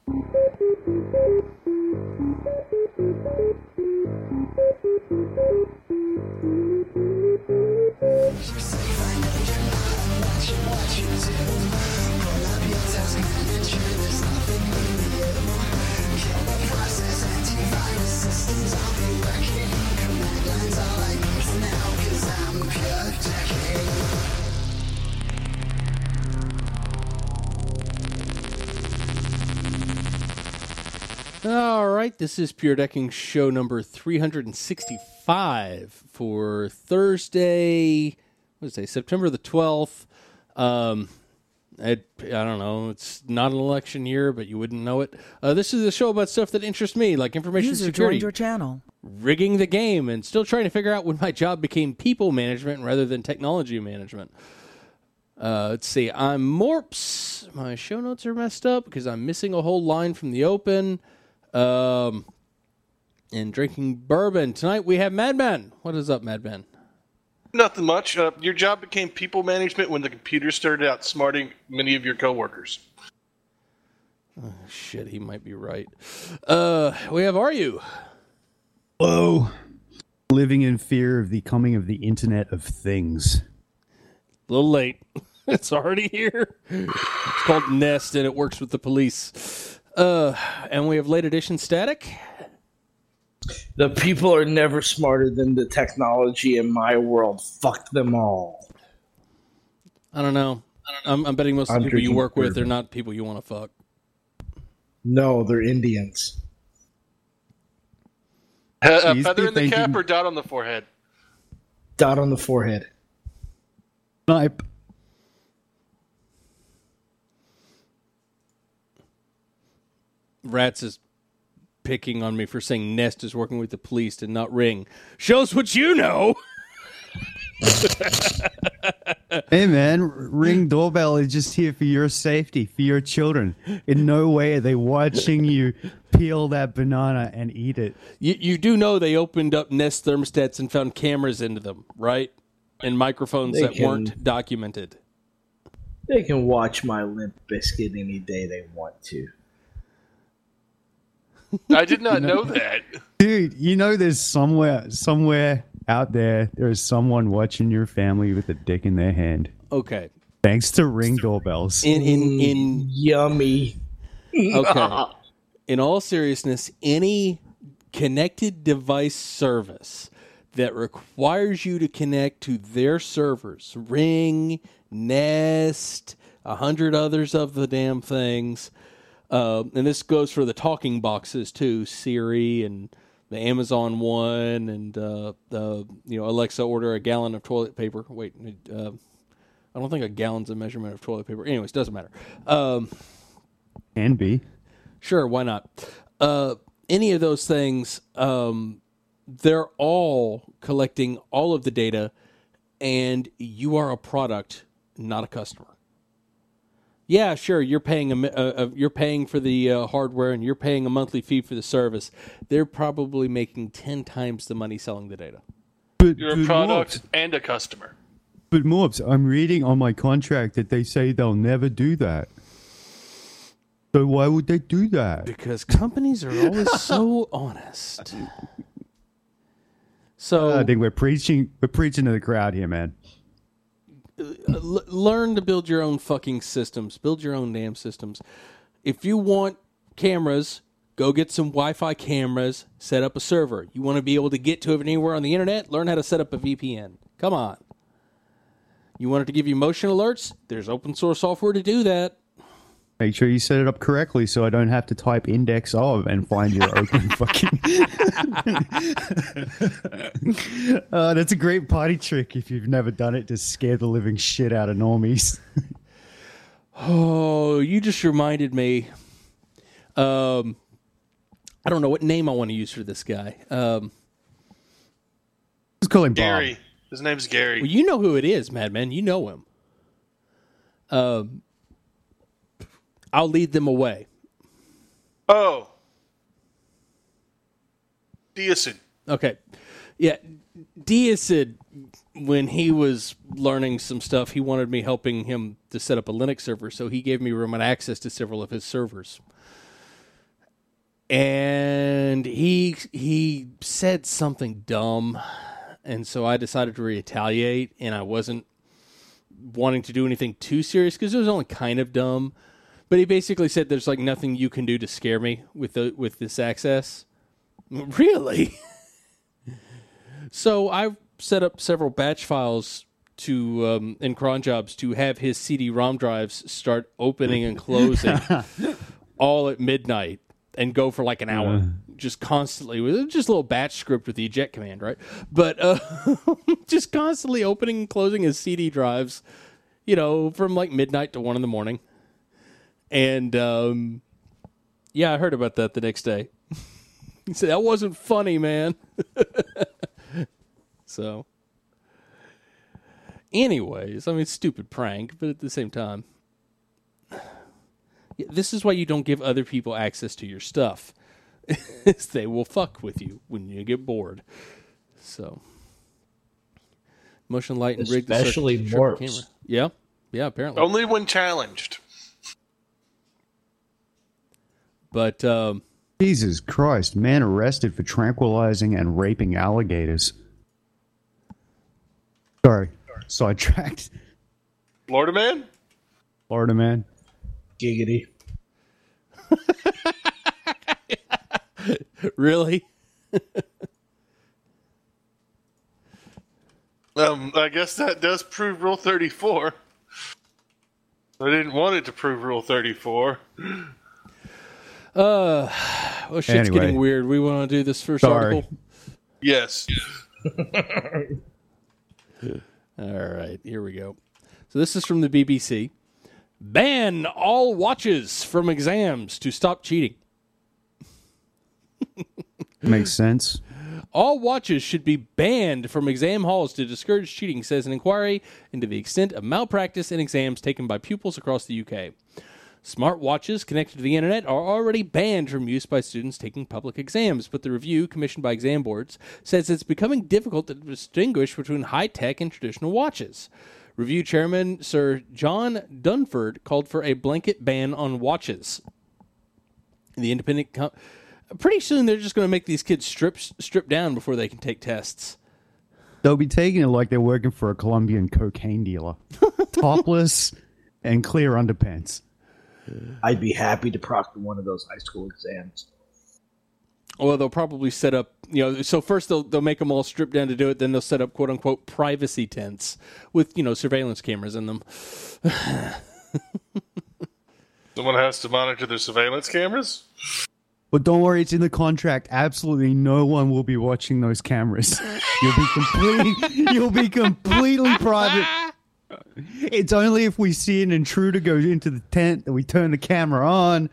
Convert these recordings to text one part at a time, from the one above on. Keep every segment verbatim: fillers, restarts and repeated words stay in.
All right, this is Pure Decking show number three hundred sixty-five for Thursday, what is it, September the twelfth. Um, I, I don't know, it's not an election year, but you wouldn't know it. Uh, this is a show about stuff that interests me, like information User security, joined your channel, rigging the game, and still trying to figure out when my job became people management rather than technology management. Uh, let's see, I'm Morps. My show notes are messed up because I'm missing a whole line from the open. Um, and drinking bourbon. Tonight we have Madman. What is up, Madman? Nothing much. Uh, your job became people management when the computer started outsmarting many of your coworkers. Oh, shit, he might be right. Uh, we have Are You? Hello. Living in fear of the coming of the Internet of Things. A little late. It's already here. It's called Nest, and it works with the police. Uh, and we have late edition Static. The people are never smarter than the technology in my world. Fuck them all. I don't know. I don't know. I'm, I'm betting most of the I'm people you work with bourbon. are not people you want to fuck. No, they're Indians. Uh, a Jeez, feather be in the cap thinking- or dot on the forehead? Dot on the forehead. Snipe. Rats is picking on me for saying Nest is working with the police and not Ring. Shows what you know. Hey, man, Ring doorbell is just here for your safety, for your children. In no way are they watching you peel that banana and eat it. You, you do know they opened up Nest thermostats and found cameras into them, right? And microphones They that can- weren't documented. They can watch my Limp Biscuit any day they want to. I did not know that. Dude, you know there's somewhere, somewhere out there, there is someone watching your family with a dick in their hand. Okay. Thanks to Ring doorbells. In in in Yummy. okay. In all seriousness, any connected device service that requires you to connect to their servers, Ring, Nest, a hundred others of the damn things, uh, and this goes for the talking boxes too, Siri and the Amazon one, and uh, the you know Alexa, order a gallon of toilet paper. Wait, uh, I don't think a gallon's a measurement of toilet paper. Anyways, doesn't matter. Um, Can be. Sure, why not? Uh, any of those things, um, they're all collecting all of the data, and you are a product, not a customer. Yeah, sure, you're paying a, a, a you're paying for the uh, hardware, and you're paying a monthly fee for the service. They're probably making ten times the money selling the data. But, You're a but product Morps, and a customer. but Morps, I'm reading on my contract that they say they'll never do that. So why would they do that? Because companies are always so honest. So I think we're preaching we're preaching to the crowd here, man. L- learn to build your own fucking systems. Build your own damn systems. If you want cameras, go get some Wi-Fi cameras, set up a server. You want to be able to get to it anywhere on the internet? Learn how to set up a V P N. Come on. You want it to give you motion alerts? There's open source software to do that. Make sure you set it up correctly so I don't have to type index of and find your open fucking... uh, that's a great party trick if you've never done it to scare the living shit out of normies. Oh, you just reminded me. Um, I don't know what name I want to use for this guy. Um, Let's call him Bob. Gary. His name's Gary. well, you know who it is, Madman. You know him. Um, I'll lead them away. Oh. Deacid. Okay. Yeah. Deacid, when he was learning some stuff, he wanted me helping him to set up a Linux server, so he gave me remote access to several of his servers. and he he said something dumb, and so I decided to retaliate, and I wasn't wanting to do anything too serious because it was only kind of dumb. But he basically said there's like nothing you can do to scare me with the with this access. Really? So I set up several batch files to um, in cron jobs to have his C D ROM drives start opening and closing all at midnight and go for like an hour, uh. just constantly with just a little batch script with the eject command, right? But uh, just constantly opening and closing his C D drives, you know, from like midnight to one in the morning. And um, yeah, I heard about that the next day. He said that wasn't funny, man. So. Anyways, I mean, stupid prank, but at the same time, this is why you don't give other people access to your stuff. They will fuck with you when you get bored. So, motion light and rig, especially morphs. Yeah, yeah, apparently only when challenged. But um, Jesus Christ, man arrested for tranquilizing and raping alligators. Sorry. Sidetracked. Florida man? Florida man. Giggity. Really? um, I guess that does prove Rule thirty-four. I didn't want it to prove Rule thirty-four. Uh, well, shit's anyway. getting weird. We want to do this first Sorry. article? Yes. All right, here we go. So this is from the B B C. Ban all watches from exams to stop cheating. Makes sense. All watches should be banned from exam halls to discourage cheating, says an inquiry into the extent of malpractice in exams taken by pupils across the U K. Smart watches connected to the internet are already banned from use by students taking public exams, but the review, commissioned by exam boards, says it's becoming difficult to distinguish between high-tech and traditional watches. Review chairman Sir John Dunford called for a blanket ban on watches. The independent... Com- Pretty soon they're just going to make these kids strip strip down before they can take tests. They'll be taking it like they're working for a Colombian cocaine dealer. Topless and clear underpants. I'd be happy to proctor one of those high school exams. Well, they'll probably set up, you know, so first they'll they'll make them all strip down to do it, then they'll set up quote unquote privacy tents with, you know, surveillance cameras in them. Someone has to monitor their surveillance cameras? But don't worry, it's in the contract. Absolutely no one will be watching those cameras. You'll be completely you'll be completely private. It's only if we see an intruder go into the tent that we turn the camera on.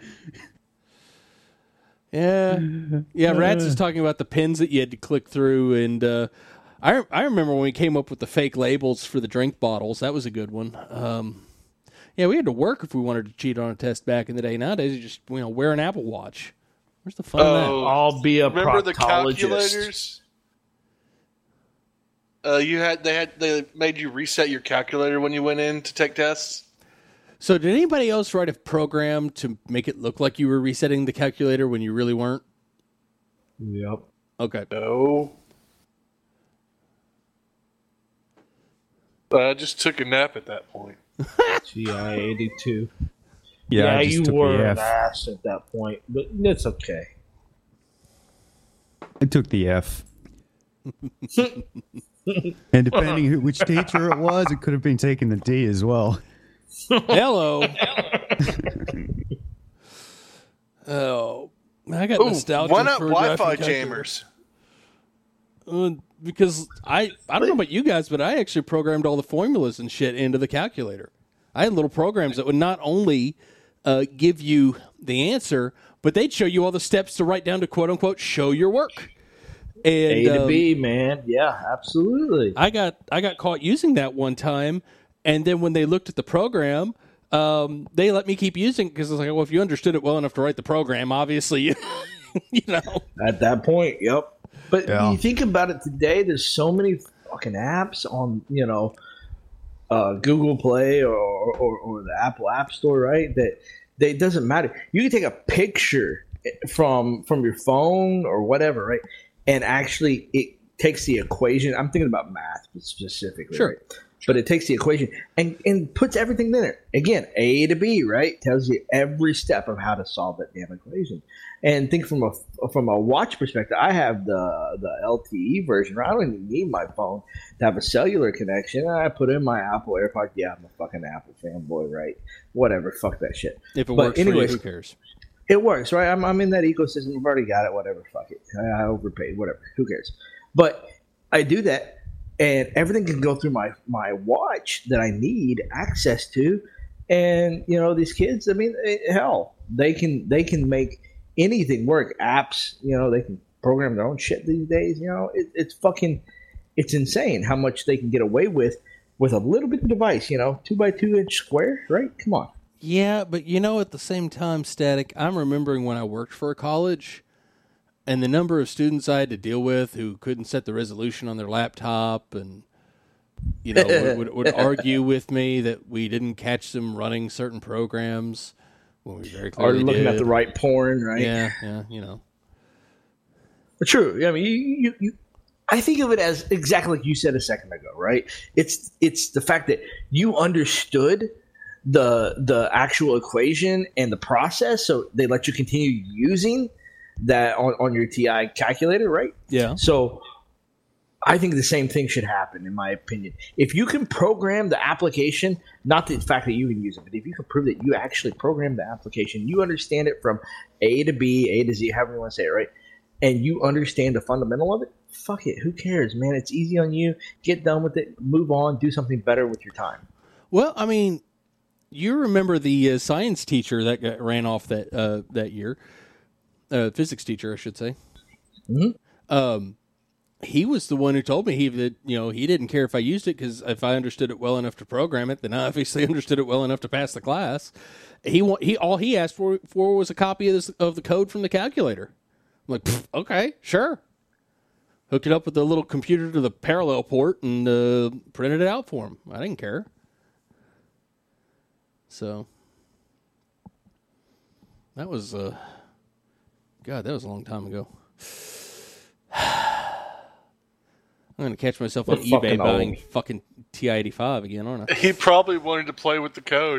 Yeah. Yeah, Rats is talking about the pins that you had to click through, and uh, I I remember when we came up with the fake labels for the drink bottles. That was a good one. Um, yeah, we had to work if we wanted to cheat on a test back in the day. Nowadays, you just, you know, wear an Apple Watch. Where's the fun Oh, of that? I'll be a Remember the proctologist. calculators? Uh, you had they had they made you reset your calculator when you went in to take tests. So did anybody else write a program to make it look like you were resetting the calculator when you really weren't? Yep. Okay. No. I just took a nap at that point. G I eighty-two. Yeah, Yeah, I just you took were the an F. ass at that point, but it's okay. I took the F. And depending who, which teacher it was, it could have been taking the D as well. Hello. Oh, I got Ooh, nostalgia why not for Wi-Fi driving jammers? Uh, because I, I don't know about you guys, but I actually programmed all the formulas and shit into the calculator. I had little programs that would not only uh, give you the answer, but they'd show you all the steps to write down to quote unquote show your work. And, A to um, B, man. Yeah, absolutely. I got I got caught using that one time, and then when they looked at the program, um, they let me keep using it because I was like, well, if you understood it well enough to write the program, obviously, you, you know. At that point, yep. But Yeah. you think about it today, there's so many fucking apps on, you know, uh, Google Play or, or, or the Apple App Store, right? That, that it doesn't matter. You can take a picture from from your phone or whatever, right? And actually, it takes the equation. I'm thinking about math specifically, Sure. right? But it takes the equation and, and puts everything in it. Again, A to B, right? Tells you every step of how to solve that damn equation. And think from a from a watch perspective, I have the the L T E version. Right? I don't even need my phone to have a cellular connection. I put in my Apple AirPods. Yeah, I'm a fucking Apple fanboy, right? Whatever, fuck that shit. If it But works anyways, for you, who cares? it works, right? I'm, I'm in that ecosystem. I've already got it. Whatever, fuck it. I, I overpaid. Whatever, who cares? But I do that, and everything can go through my my watch that I need access to. And you know, these kids. I mean, eh, hell, they can they can make anything work. Apps, you know, they can program their own shit these days. You know, it, it's fucking, it's insane how much they can get away with with a little bit of device. You know, two by two inch square, right? Come on. Yeah, but you know, at the same time, Static, I'm remembering when I worked for a college and the number of students I had to deal with who couldn't set the resolution on their laptop and, you know, would, would, would argue with me that we didn't catch them running certain programs when we very Or clearly looking did. at the right porn, right? Yeah, yeah, you know. But true. I mean, you, you, you, I think of it as exactly like you said a second ago, right? It's it's the fact that you understood the the actual equation and the process, so they let you continue using that on, on your T I calculator, right? Yeah. So I think the same thing should happen, in my opinion. If you can program the application, not the fact that you can use it, but if you can prove that you actually program the application, you understand it from A to B, A to Z, however you want to say it, right? And you understand the fundamental of it, fuck it. Who cares, man? It's easy on you. Get done with it. Move on. Do something better with your time. Well, I mean, you remember the uh, science teacher that got, ran off that uh, that year, uh, physics teacher, I should say. Mm-hmm. Um, he was the one who told me he that you know he didn't care if I used it because if I understood it well enough to program it, then I obviously understood it well enough to pass the class. He wa- he all he asked for for was a copy of this of the code from the calculator. I'm like, okay, sure. Hooked it up with the little computer to the parallel port and uh, printed it out for him. I didn't care. So that was, uh, God, that was a long time ago. I'm going to catch myself on We're eBay fucking buying old. fucking T I eighty-five again, aren't I? He probably wanted to play with the code.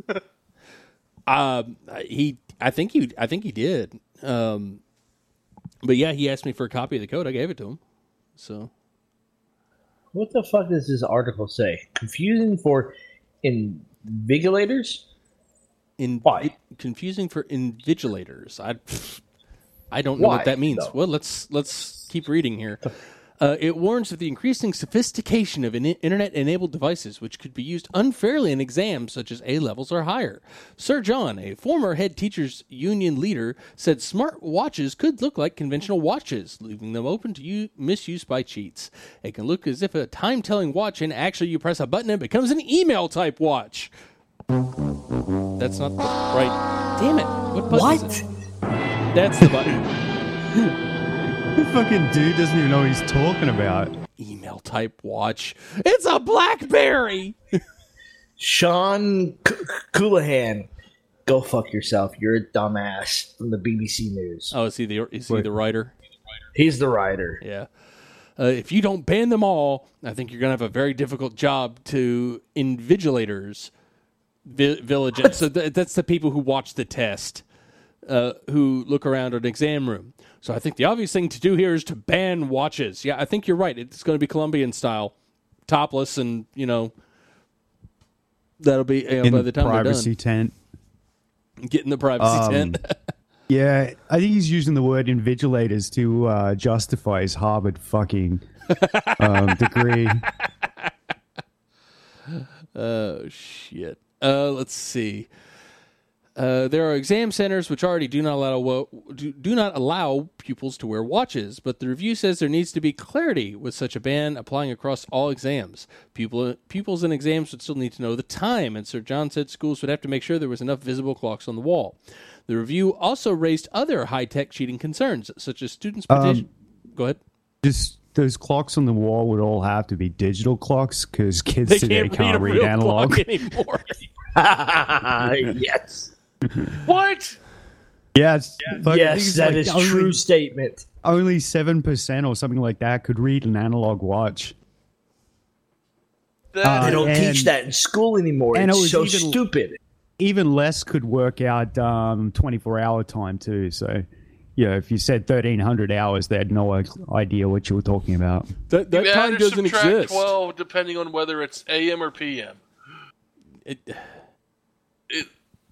Um, he, I think he, I think he did. Um, but yeah, he asked me for a copy of the code. I gave it to him. So What the fuck does this article say? Confusing for invigilators? in Why? confusing for invigilators. I, I don't know Why, what that means. though? Well, let's let's keep reading here. Uh, it warns of the increasing sophistication of in- internet-enabled devices, which could be used unfairly in exams such as A-levels or higher. Sir John, a former head teachers union leader, said smart watches could look like conventional watches, leaving them open to u- misuse by cheats. It can look as if a time-telling watch, and actually you press a button and it becomes an email-type watch. That's not the right... Damn it. What button is it? That's the button. The fucking dude doesn't even know what he's talking about. Email type watch. It's a BlackBerry. Sean C- Coulihan, go fuck yourself. You're a dumbass from the B B C News. Oh, is he the is he Wait. the writer? He's the writer. Yeah. Uh, if you don't ban them all, I think you're gonna have a very difficult job to invigilators, vi- village. So th- that's the people who watch the test, uh, who look around an exam room. So I think the obvious thing to do here is to ban watches. Yeah, I think you're right. It's going to be Colombian style, topless, and you know that'll be you know, In by the time privacy they're done. tent. Get in the privacy Um, tent. Yeah, I think he's using the word invigilators to uh, justify his Harvard fucking um, degree. Oh, shit. Uh, let's see. Uh, there are exam centers which already do not allow wo- do, do not allow pupils to wear watches, but the review says there needs to be clarity with such a ban applying across all exams. Pupil, pupils in exams would still need to know the time, and Sir John said schools would have to make sure there was enough visible clocks on the wall. The review also raised other high-tech cheating concerns, such as students' petition. Go ahead. Just those clocks on the wall would all have to be digital clocks because kids They today can't, can't, read, read, a real analog. clock anymore. Yes. What? Yeah, it's, fuck, I think Yes, it's that like is only, true statement. Only seven percent or something like that could read an analog watch. That They don't and- teach that in school anymore. and it It's was so even- stupid. Even less could work out um, twenty-four hour time too. So, yeah, if you said thirteen hundred hours, they had no idea what you were talking about. That, that you time add or doesn't subtract exist. twelve depending on whether it's A M or P M. It, It,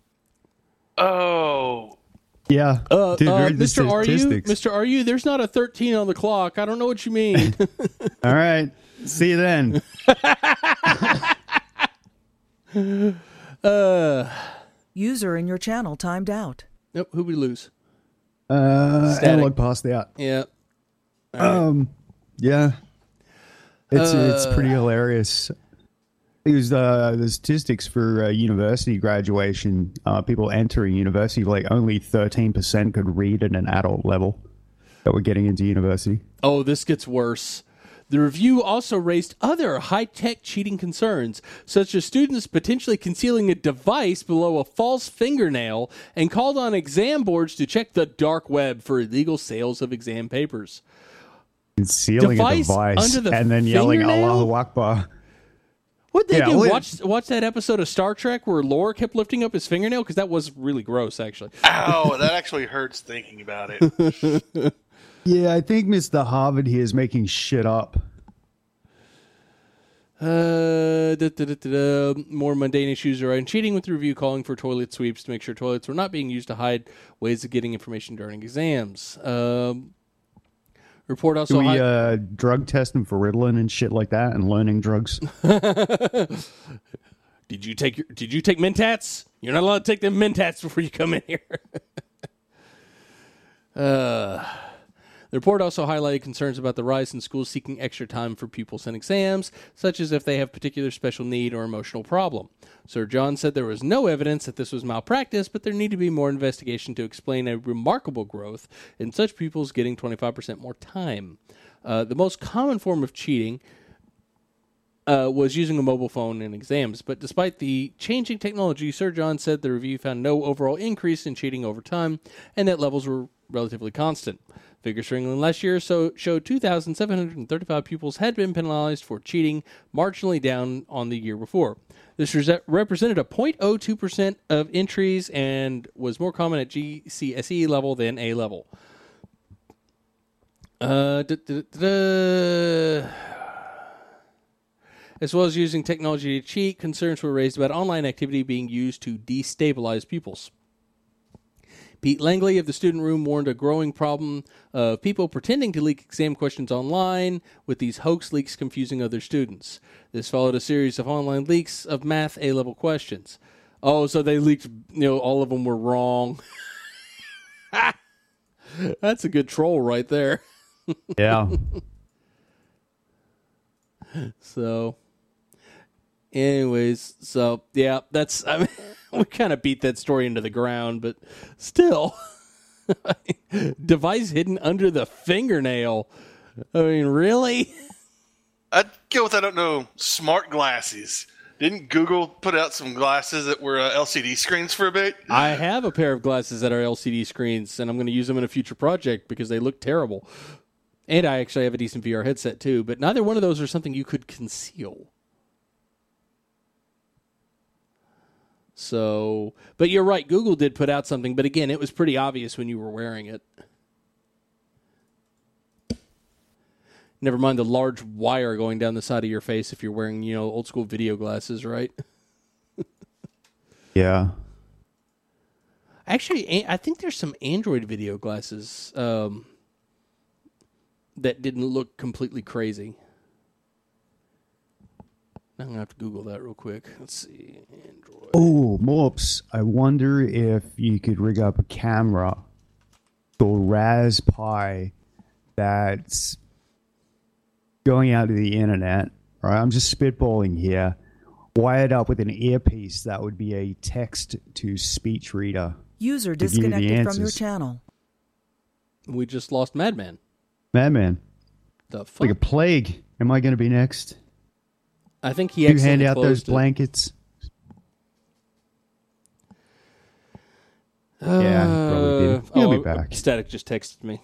oh, Yeah, uh, dude, uh, read the Mister Are you, statistics. Mister Are you? There's not a thirteen on the clock. I don't know what you mean. All right, see you then. uh, User in your channel timed out. nope. Who we lose? Uh, Static. analog passed out. Yeah. Um, yeah, it's it's Uh, pretty hilarious. It was uh, the statistics for uh, university graduation. Uh, people entering university, like only thirteen percent could read at an adult level that were getting into university. Oh, this gets worse. The review also raised other high-tech cheating concerns, such as students potentially concealing a device below a false fingernail, and called on exam boards to check the dark web for illegal sales of exam papers. Concealing Device a device under the and then yelling fingernail? Allahu Akbar. What they Yeah, do? well, Watch watch that episode of Star Trek where Lore kept lifting up his fingernail, because that was really gross, actually. ow, that actually hurts thinking about it. Yeah, I think Mister Harvard here is making shit up. Uh, da, da, da, da, da. More mundane issues around cheating, with the review calling for toilet sweeps to make sure toilets were not being used to hide ways of getting information during exams. Um, report Do also we hi- uh, drug test them for Ritalin and shit like that, and learning drugs? Did you take your, Did you take Mentats? You're not allowed to take them Mentats before you come in here. uh, the report also highlighted concerns about the rise in schools seeking extra time for pupils and exams, such as if they have particular special need or emotional problem. Sir John said there was no evidence that this was malpractice, but there needed to be more investigation to explain a remarkable growth in such pupils getting twenty-five percent more time. Uh, the most common form of cheating Uh, was using a mobile phone in exams. But despite the changing technology, Sir John said the review found no overall increase in cheating over time, and that levels were relatively constant. Figures for England last year so showed two thousand seven hundred thirty-five pupils had been penalized for cheating, marginally down on the year before. This re- represented a zero point zero two percent of entries and was more common at G C S E level than A level. Uh, da, da, da, da. As well as using technology to cheat, concerns were raised about online activity being used to destabilize pupils. Pete Langley of the Student Room warned a growing problem of people pretending to leak exam questions online, with these hoax leaks confusing other students. This followed a series of online leaks of math A-level questions. Oh, so they leaked, you know, all of them were wrong. That's a good troll right there. Yeah. So, anyways, so yeah, that's, I mean, we kind of beat that story into the ground, but still, device hidden under the fingernail. I mean, really? I'd go with, I don't know, smart glasses. Didn't Google put out some glasses that were uh, L C D screens for a bit? I have a pair of glasses that are L C D screens, and I'm going to use them in a future project because they look terrible. And I actually have a decent V R headset too, but neither one of those are something you could conceal. So, but you're right, Google did put out something, but again, it was pretty obvious when you were wearing it. Never mind the large wire going down the side of your face if you're wearing, you know, old school video glasses, right? Yeah. Actually, I think there's some Android video glasses um, that didn't look completely crazy. I'm going to have to Google that real quick. Let's see. Android. Oh, Morps, I wonder if you could rig up a camera or Raspberry that's going out to the internet, right? I'm just spitballing here. Wired up with an earpiece that would be a text-to-speech reader. User To give you the disconnected from your answers. channel. We just lost Madman. Madman, The fuck? like a plague. Am I going to be next? I think he You hand accidentally out those closed it. blankets? Yeah, probably Uh, did. back. Static just texted me.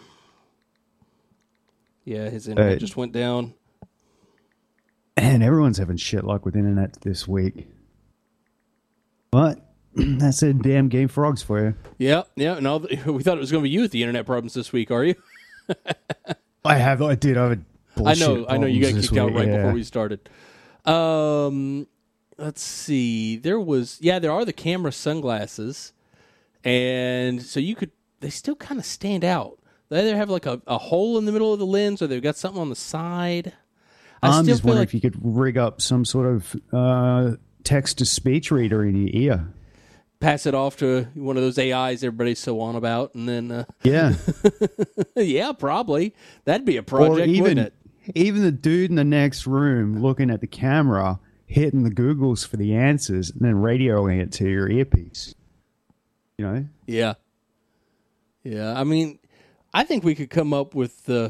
Yeah, his internet Uh, just went down. And everyone's having shit luck with internet this week. But that's a damn Game Frogs for you. Yeah, yeah. No, we thought it was going to be you with the internet problems this week. Are you? I have. I did have a I know. I know. You got kicked out right yeah. before we started. Um, let's see. There was. Yeah, there are the camera sunglasses, and so you could. They still kind of stand out. They either have like a, a hole in the middle of the lens, or they've got something on the side. I I'm still just feel wondering like if you could rig up some sort of uh, text-to-speech reader in your ear. pass it off to one of those A Is everybody's so on about, and then uh, Yeah. yeah, probably that'd be a project, or even, wouldn't it? even the dude in the next room looking at the camera, hitting the Googles for the answers, and then radioing it to your earpiece. You know? Yeah, yeah. I mean, I think we could come up with the.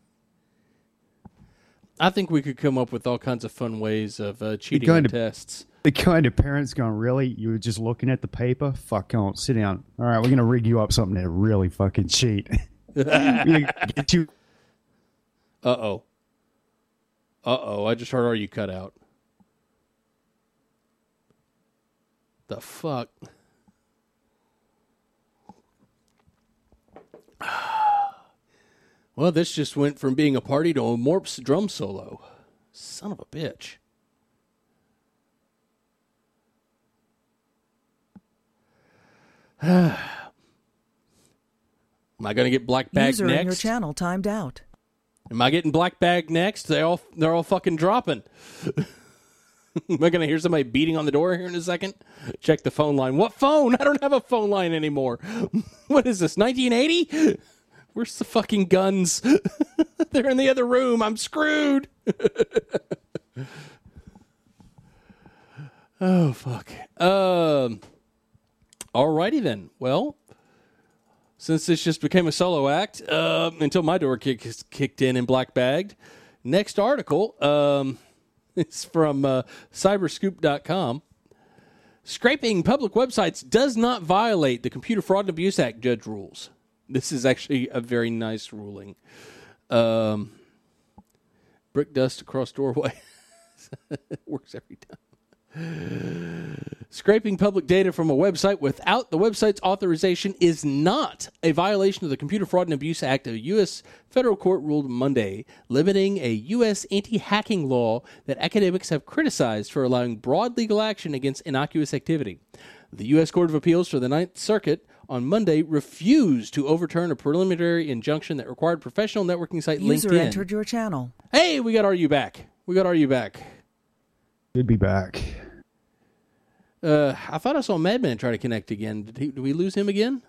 I think we could come up with all kinds of fun ways of uh, cheating on of- tests. The kind of parents going, really? You were just looking at the paper? Fuck, come on, sit down. All right, we're going to rig you up something to really fucking cheat. We're gonna get you. Uh-oh. Uh-oh, I just heard "Are you cut out?" The fuck? Well, this just went from being a party to a Morps drum solo. Son of a bitch. Am I going to get black bag User next? in your channel timed out. Am I getting black bag next? They all they're all fucking dropping. Am I gonna hear somebody beating on the door here in a second? Check the phone line. What phone? I don't have a phone line anymore. What is this? nineteen eighty? Where's the fucking guns? They're in the other room. I'm screwed. Oh fuck. Um. Alrighty then. Well. Since this just became a solo act, uh, until my door kick, kicked in and black bagged. Next article um, is from uh, cyberscoop dot com. Scraping public websites does not violate the Computer Fraud and Abuse Act, judge rules. This is actually a very nice ruling. Um, brick dust across doorway. Works every time. Scraping public data from a website without the website's authorization is not a violation of the Computer Fraud and Abuse Act. A U S federal court ruled Monday, limiting a U S anti-hacking law that academics have criticized for allowing broad legal action against innocuous activity. The U S Court of Appeals for the Ninth Circuit on Monday refused to overturn a preliminary injunction that required professional networking site User LinkedIn. entered your channel. Hey, we got R U back. We got R U back. Good be back. Uh, I thought I saw Madman try to connect again. Did, he, did we lose him again?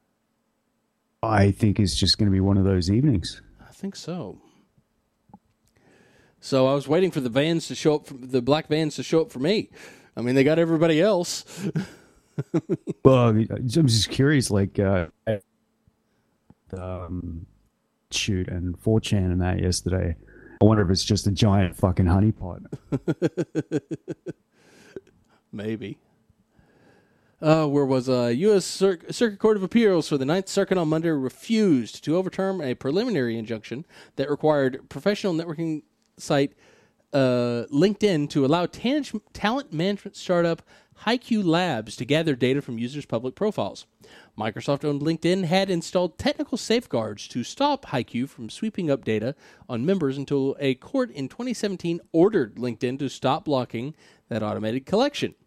I think it's just going to be one of those evenings. I think so. So I was waiting for the vans to show up, for, the black vans to show up for me. I mean, they got everybody else. Well, I'm just curious, like, uh, um, shoot, and four chan and that yesterday. I wonder if it's just a giant fucking honeypot. Maybe. Uh, where was uh, U S Cir- Circuit Court of Appeals for the Ninth Circuit on Monday refused to overturn a preliminary injunction that required professional networking site uh, LinkedIn to allow tan- talent management startup HiQ Labs to gather data from users' public profiles. Microsoft-owned LinkedIn had installed technical safeguards to stop HiQ from sweeping up data on members until a court in twenty seventeen ordered LinkedIn to stop blocking that automated collection.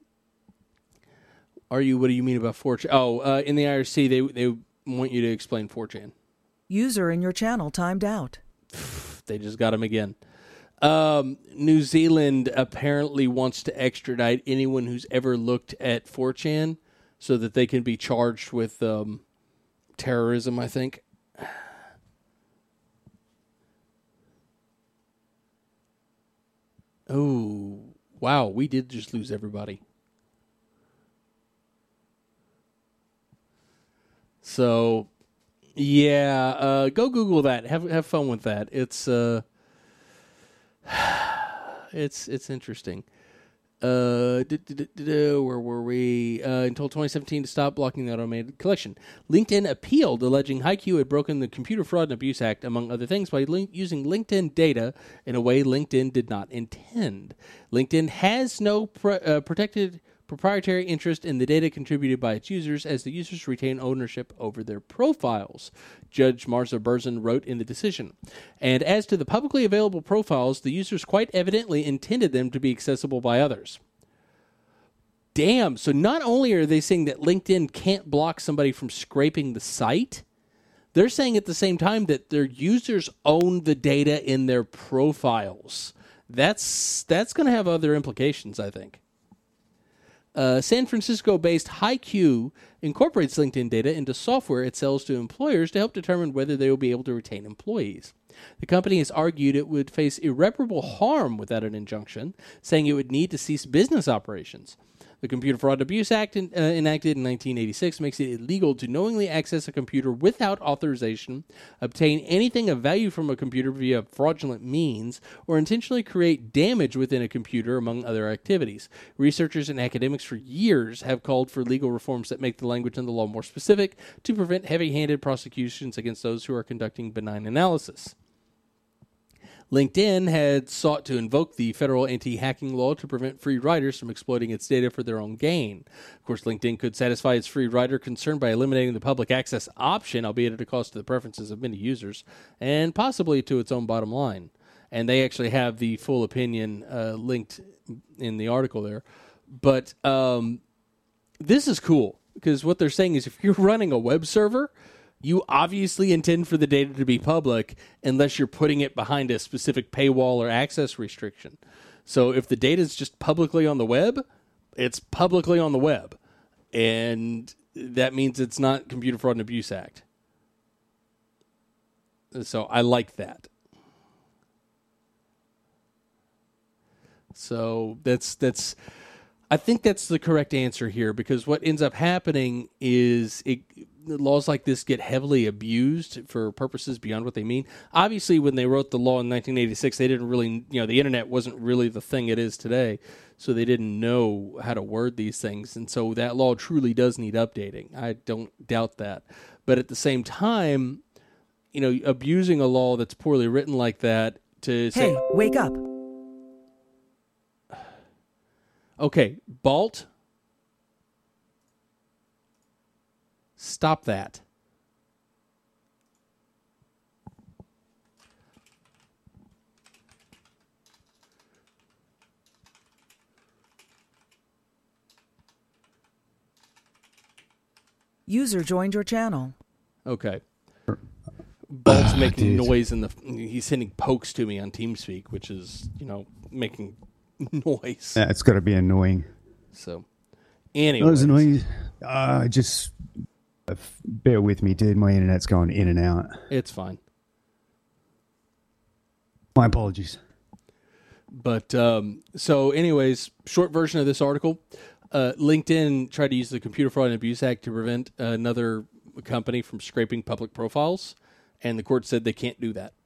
Are you? What do you mean about four chan? Oh, uh, in the I R C, they they want you to explain four chan. User in your channel timed out. They just got him again. Um, New Zealand apparently wants to extradite anyone who's ever looked at four chan so that they can be charged with um, terrorism, I think. Oh, wow. We did just lose everybody. So, yeah, uh, go Google that. Have have fun with that. It's uh, it's it's interesting. Uh, duh, duh, duh, duh, duh, where were we? Uh, until twenty seventeen to stop blocking the automated collection. LinkedIn appealed, alleging HiQ had broken the Computer Fraud and Abuse Act, among other things, by link- using LinkedIn data in a way LinkedIn did not intend. LinkedIn has no pre- uh, protected proprietary interest in the data contributed by its users, as the users retain ownership over their profiles, Judge Marza Berzin wrote in the decision. And as to the publicly available profiles, the users quite evidently intended them to be accessible by others. Damn, so not only are they saying that LinkedIn can't block somebody from scraping the site, they're saying at the same time that their users own the data in their profiles. That's that's going to have other implications, I think. Uh, San Francisco-based HiQ incorporates LinkedIn data into software it sells to employers to help determine whether they will be able to retain employees. The company has argued it would face irreparable harm without an injunction, saying it would need to cease business operations. The Computer Fraud and Abuse Act, in, uh, enacted in nineteen eighty-six, makes it illegal to knowingly access a computer without authorization, obtain anything of value from a computer via fraudulent means, or intentionally create damage within a computer, among other activities. Researchers and academics for years have called for legal reforms that make the language in the law more specific to prevent heavy-handed prosecutions against those who are conducting benign analysis. LinkedIn had sought to invoke the federal anti-hacking law to prevent free riders from exploiting its data for their own gain. Of course, LinkedIn could satisfy its free rider concern by eliminating the public access option, albeit at a cost to the preferences of many users, and possibly to its own bottom line. And they actually have the full opinion uh, linked in the article there. But um, this is cool, because what they're saying is if you're running a web server, you obviously intend for the data to be public unless you're putting it behind a specific paywall or access restriction. So if the data is just publicly on the web, it's publicly on the web. And that means it's not Computer Fraud and Abuse Act. So I like that. So that's that's I think that's the correct answer here, because what ends up happening is it laws like this get heavily abused for purposes beyond what they mean. Obviously, when they wrote the law in nineteen eighty-six, they didn't really, you know, the internet wasn't really the thing it is today, so they didn't know how to word these things. And so that law truly does need updating. I don't doubt that. But at the same time, you know, abusing a law that's poorly written like that to say, Hey, wake up. Okay, Balt, stop that. User joined your channel. Okay. Balt's Uh, making dude. noise in the. He's sending pokes to me on TeamSpeak, which is, you know, making noise. Yeah, it's got to be annoying. So, That anyway, was annoying. Uh, just uh, f- bear with me, dude. My internet's going in and out. it's fine. My apologies. But um, so, anyways, short version of this article: uh, LinkedIn tried to use the Computer Fraud and Abuse Act to prevent another company from scraping public profiles, and the court said they can't do that.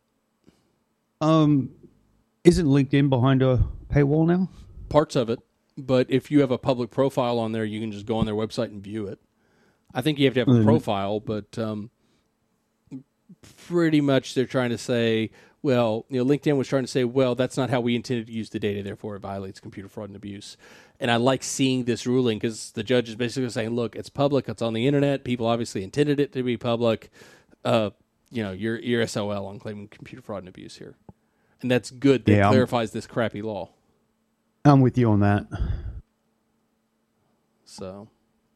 Um, isn't LinkedIn behind a paywall now? Parts of it, but if you have a public profile on there, you can just go on their website and view it. I think you have to have a Mhm. profile, but um, pretty much they're trying to say, well, you know, LinkedIn was trying to say, well, that's not how we intended to use the data, therefore it violates computer fraud and abuse. And I like seeing this ruling because the judge is basically saying, look, it's public, it's on the internet, people obviously intended it to be public. Uh, you know, you're, you're S O L on claiming computer fraud and abuse here. And that's good that Yeah, I'm- clarifies this crappy law. I'm with you on that. So,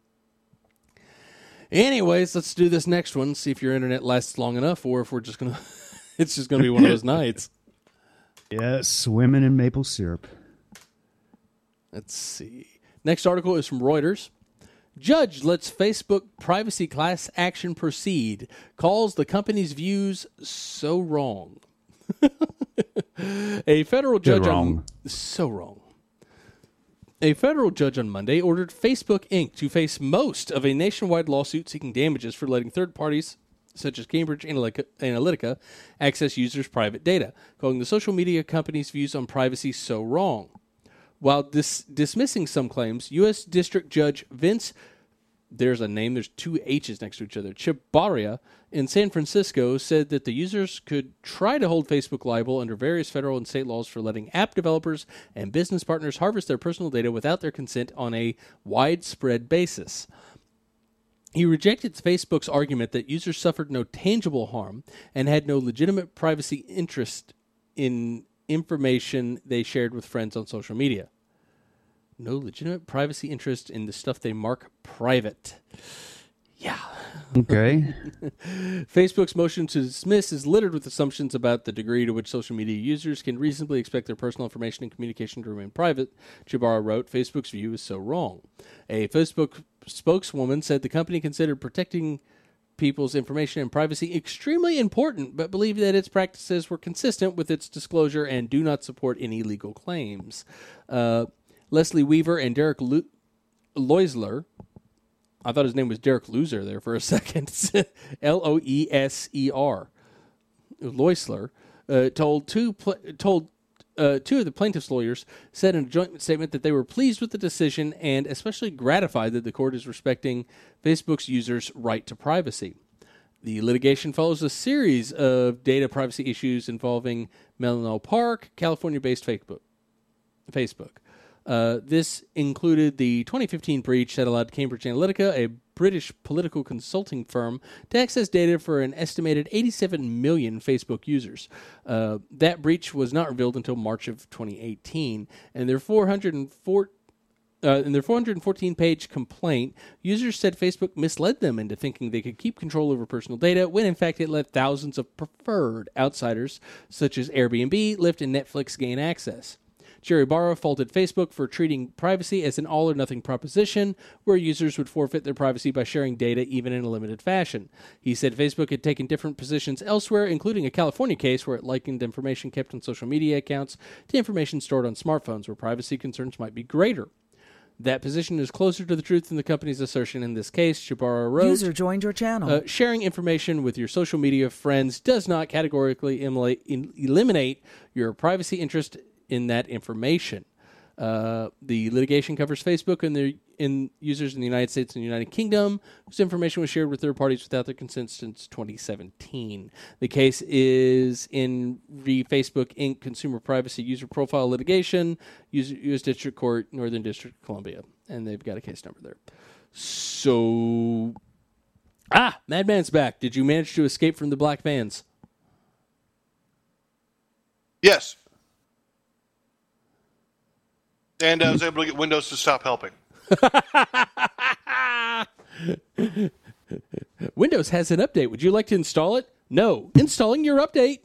anyways, let's do this next one. See if your internet lasts long enough, or if we're just gonna, it's just gonna be one of those nights. Yeah, swimming in maple syrup. Let's see. Next article is from Reuters. Judge lets Facebook privacy class action proceed. Calls the company's views so wrong. A federal judge wrong. on so wrong. A federal judge on Monday ordered Facebook Incorporated to face most of a nationwide lawsuit seeking damages for letting third parties, such as Cambridge Analytica, Analytica access users' private data, calling the social media company's views on privacy so wrong. While dis- dismissing some claims, U S. District Judge Vince, there's a name, there's two H's next to each other, Chavarria in San Francisco said that the users could try to hold Facebook liable under various federal and state laws for letting app developers and business partners harvest their personal data without their consent on a widespread basis. He rejected Facebook's argument that users suffered no tangible harm and had no legitimate privacy interest in information they shared with friends on social media. No legitimate privacy interest in the stuff they mark private. Yeah. Okay. Facebook's motion to dismiss is littered with assumptions about the degree to which social media users can reasonably expect their personal information and communication to remain private. Chavarria wrote, Facebook's view is so wrong. A Facebook spokeswoman said the company considered protecting people's information and privacy extremely important, but believed that its practices were consistent with its disclosure and do not support any legal claims. Uh, Leslie Weaver and Derek Lo- Loisler, I thought his name was Derek Loser there for a second, L O E S E R, Loisler, uh, told two pl- told uh, two of the plaintiff's lawyers said in a joint statement that they were pleased with the decision and especially gratified that the court is respecting Facebook's users' right to privacy. The litigation follows a series of data privacy issues involving Menlo Park, California-based Facebook. Facebook. Uh, this included the twenty fifteen breach that allowed Cambridge Analytica, a British political consulting firm, to access data for an estimated eighty-seven million Facebook users. Uh, that breach was not revealed until March of twenty eighteen, and their four hundred four Uh, in their four hundred fourteen page complaint, users said Facebook misled them into thinking they could keep control over personal data when in fact it let thousands of preferred outsiders such as Airbnb, Lyft, and Netflix gain access. Jerry Barra faulted Facebook for treating privacy as an all-or-nothing proposition where users would forfeit their privacy by sharing data even in a limited fashion. He said Facebook had taken different positions elsewhere, including a California case where it likened information kept on social media accounts to information stored on smartphones where privacy concerns might be greater. That position is closer to the truth than the company's assertion in this case, Chavarria wrote. User joined your channel. Uh, sharing information with your social media friends does not categorically emula- in- eliminate your privacy interest in that information. Uh, the litigation covers Facebook and their in users in the United States and the United Kingdom whose information was shared with third parties without their consent since twenty seventeen. The case is in the Facebook Incorporated Consumer Privacy User Profile Litigation, U S District Court, Northern District of Columbia, and they've got a case number there. So, ah, Madman's back. Did you manage to escape from the black vans? Yes. And I was able to get Windows to stop helping. Windows has an update. Would you like to install it? No. Installing your update.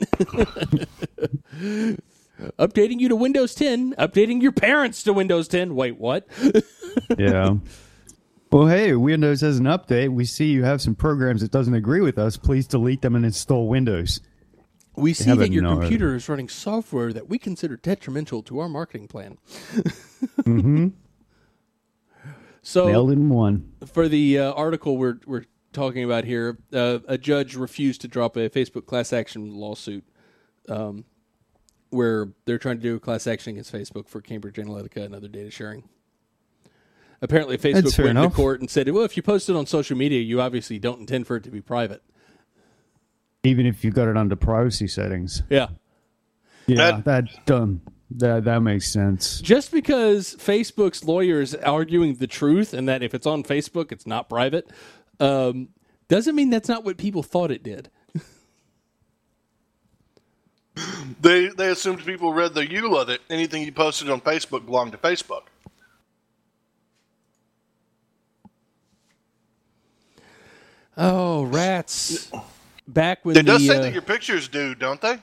Updating you to Windows ten. Updating your parents to Windows ten. Wait, what? Yeah. Well, hey, Windows has an update. We see you have some programs that doesn't agree with us. Please delete them and install Windows. We see have that a your no- computer is running software that we consider detrimental to our marketing plan. Mm-hmm. So, Nailed it in one. for the uh, article we're we're talking about here, uh, a judge refused to drop a Facebook class action lawsuit, um, where they're trying to do a class action against Facebook for Cambridge Analytica and other data sharing. Apparently, That's Facebook fair went enough. to court and said, "Well, if you post it on social media, you obviously don't intend for it to be private." Even if you got it under privacy settings. Yeah. Yeah, That- that um, that that makes sense. Just because Facebook's lawyer is arguing the truth and that if it's on Facebook, it's not private, um, doesn't mean that's not what people thought it did. They they assumed people read the E U L A that anything you posted on Facebook belonged to Facebook. Oh, rats. Back when It does the, say uh, that your pictures do, don't they?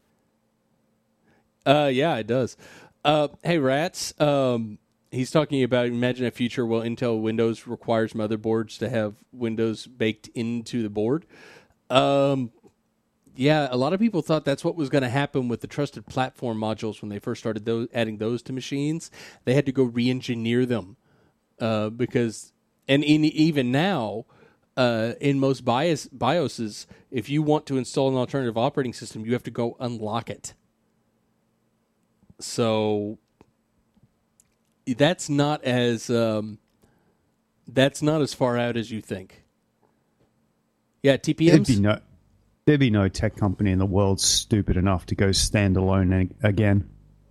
Uh, yeah, it does. Uh, hey, rats. Um, he's talking about imagine a future where Intel Windows requires motherboards to have Windows baked into the board. Um, yeah, a lot of people thought that's what was going to happen with the trusted platform modules when they first started those, adding those to machines. They had to go re-engineer them uh, because, and in, even now. Uh, in most BIOS, BIOSes, if you want to install an alternative operating system, you have to go unlock it. So, that's not as um, that's not as far out as you think. Yeah, T P Ms. There'd be no, there'd be no tech company in the world stupid enough to go standalone a- again.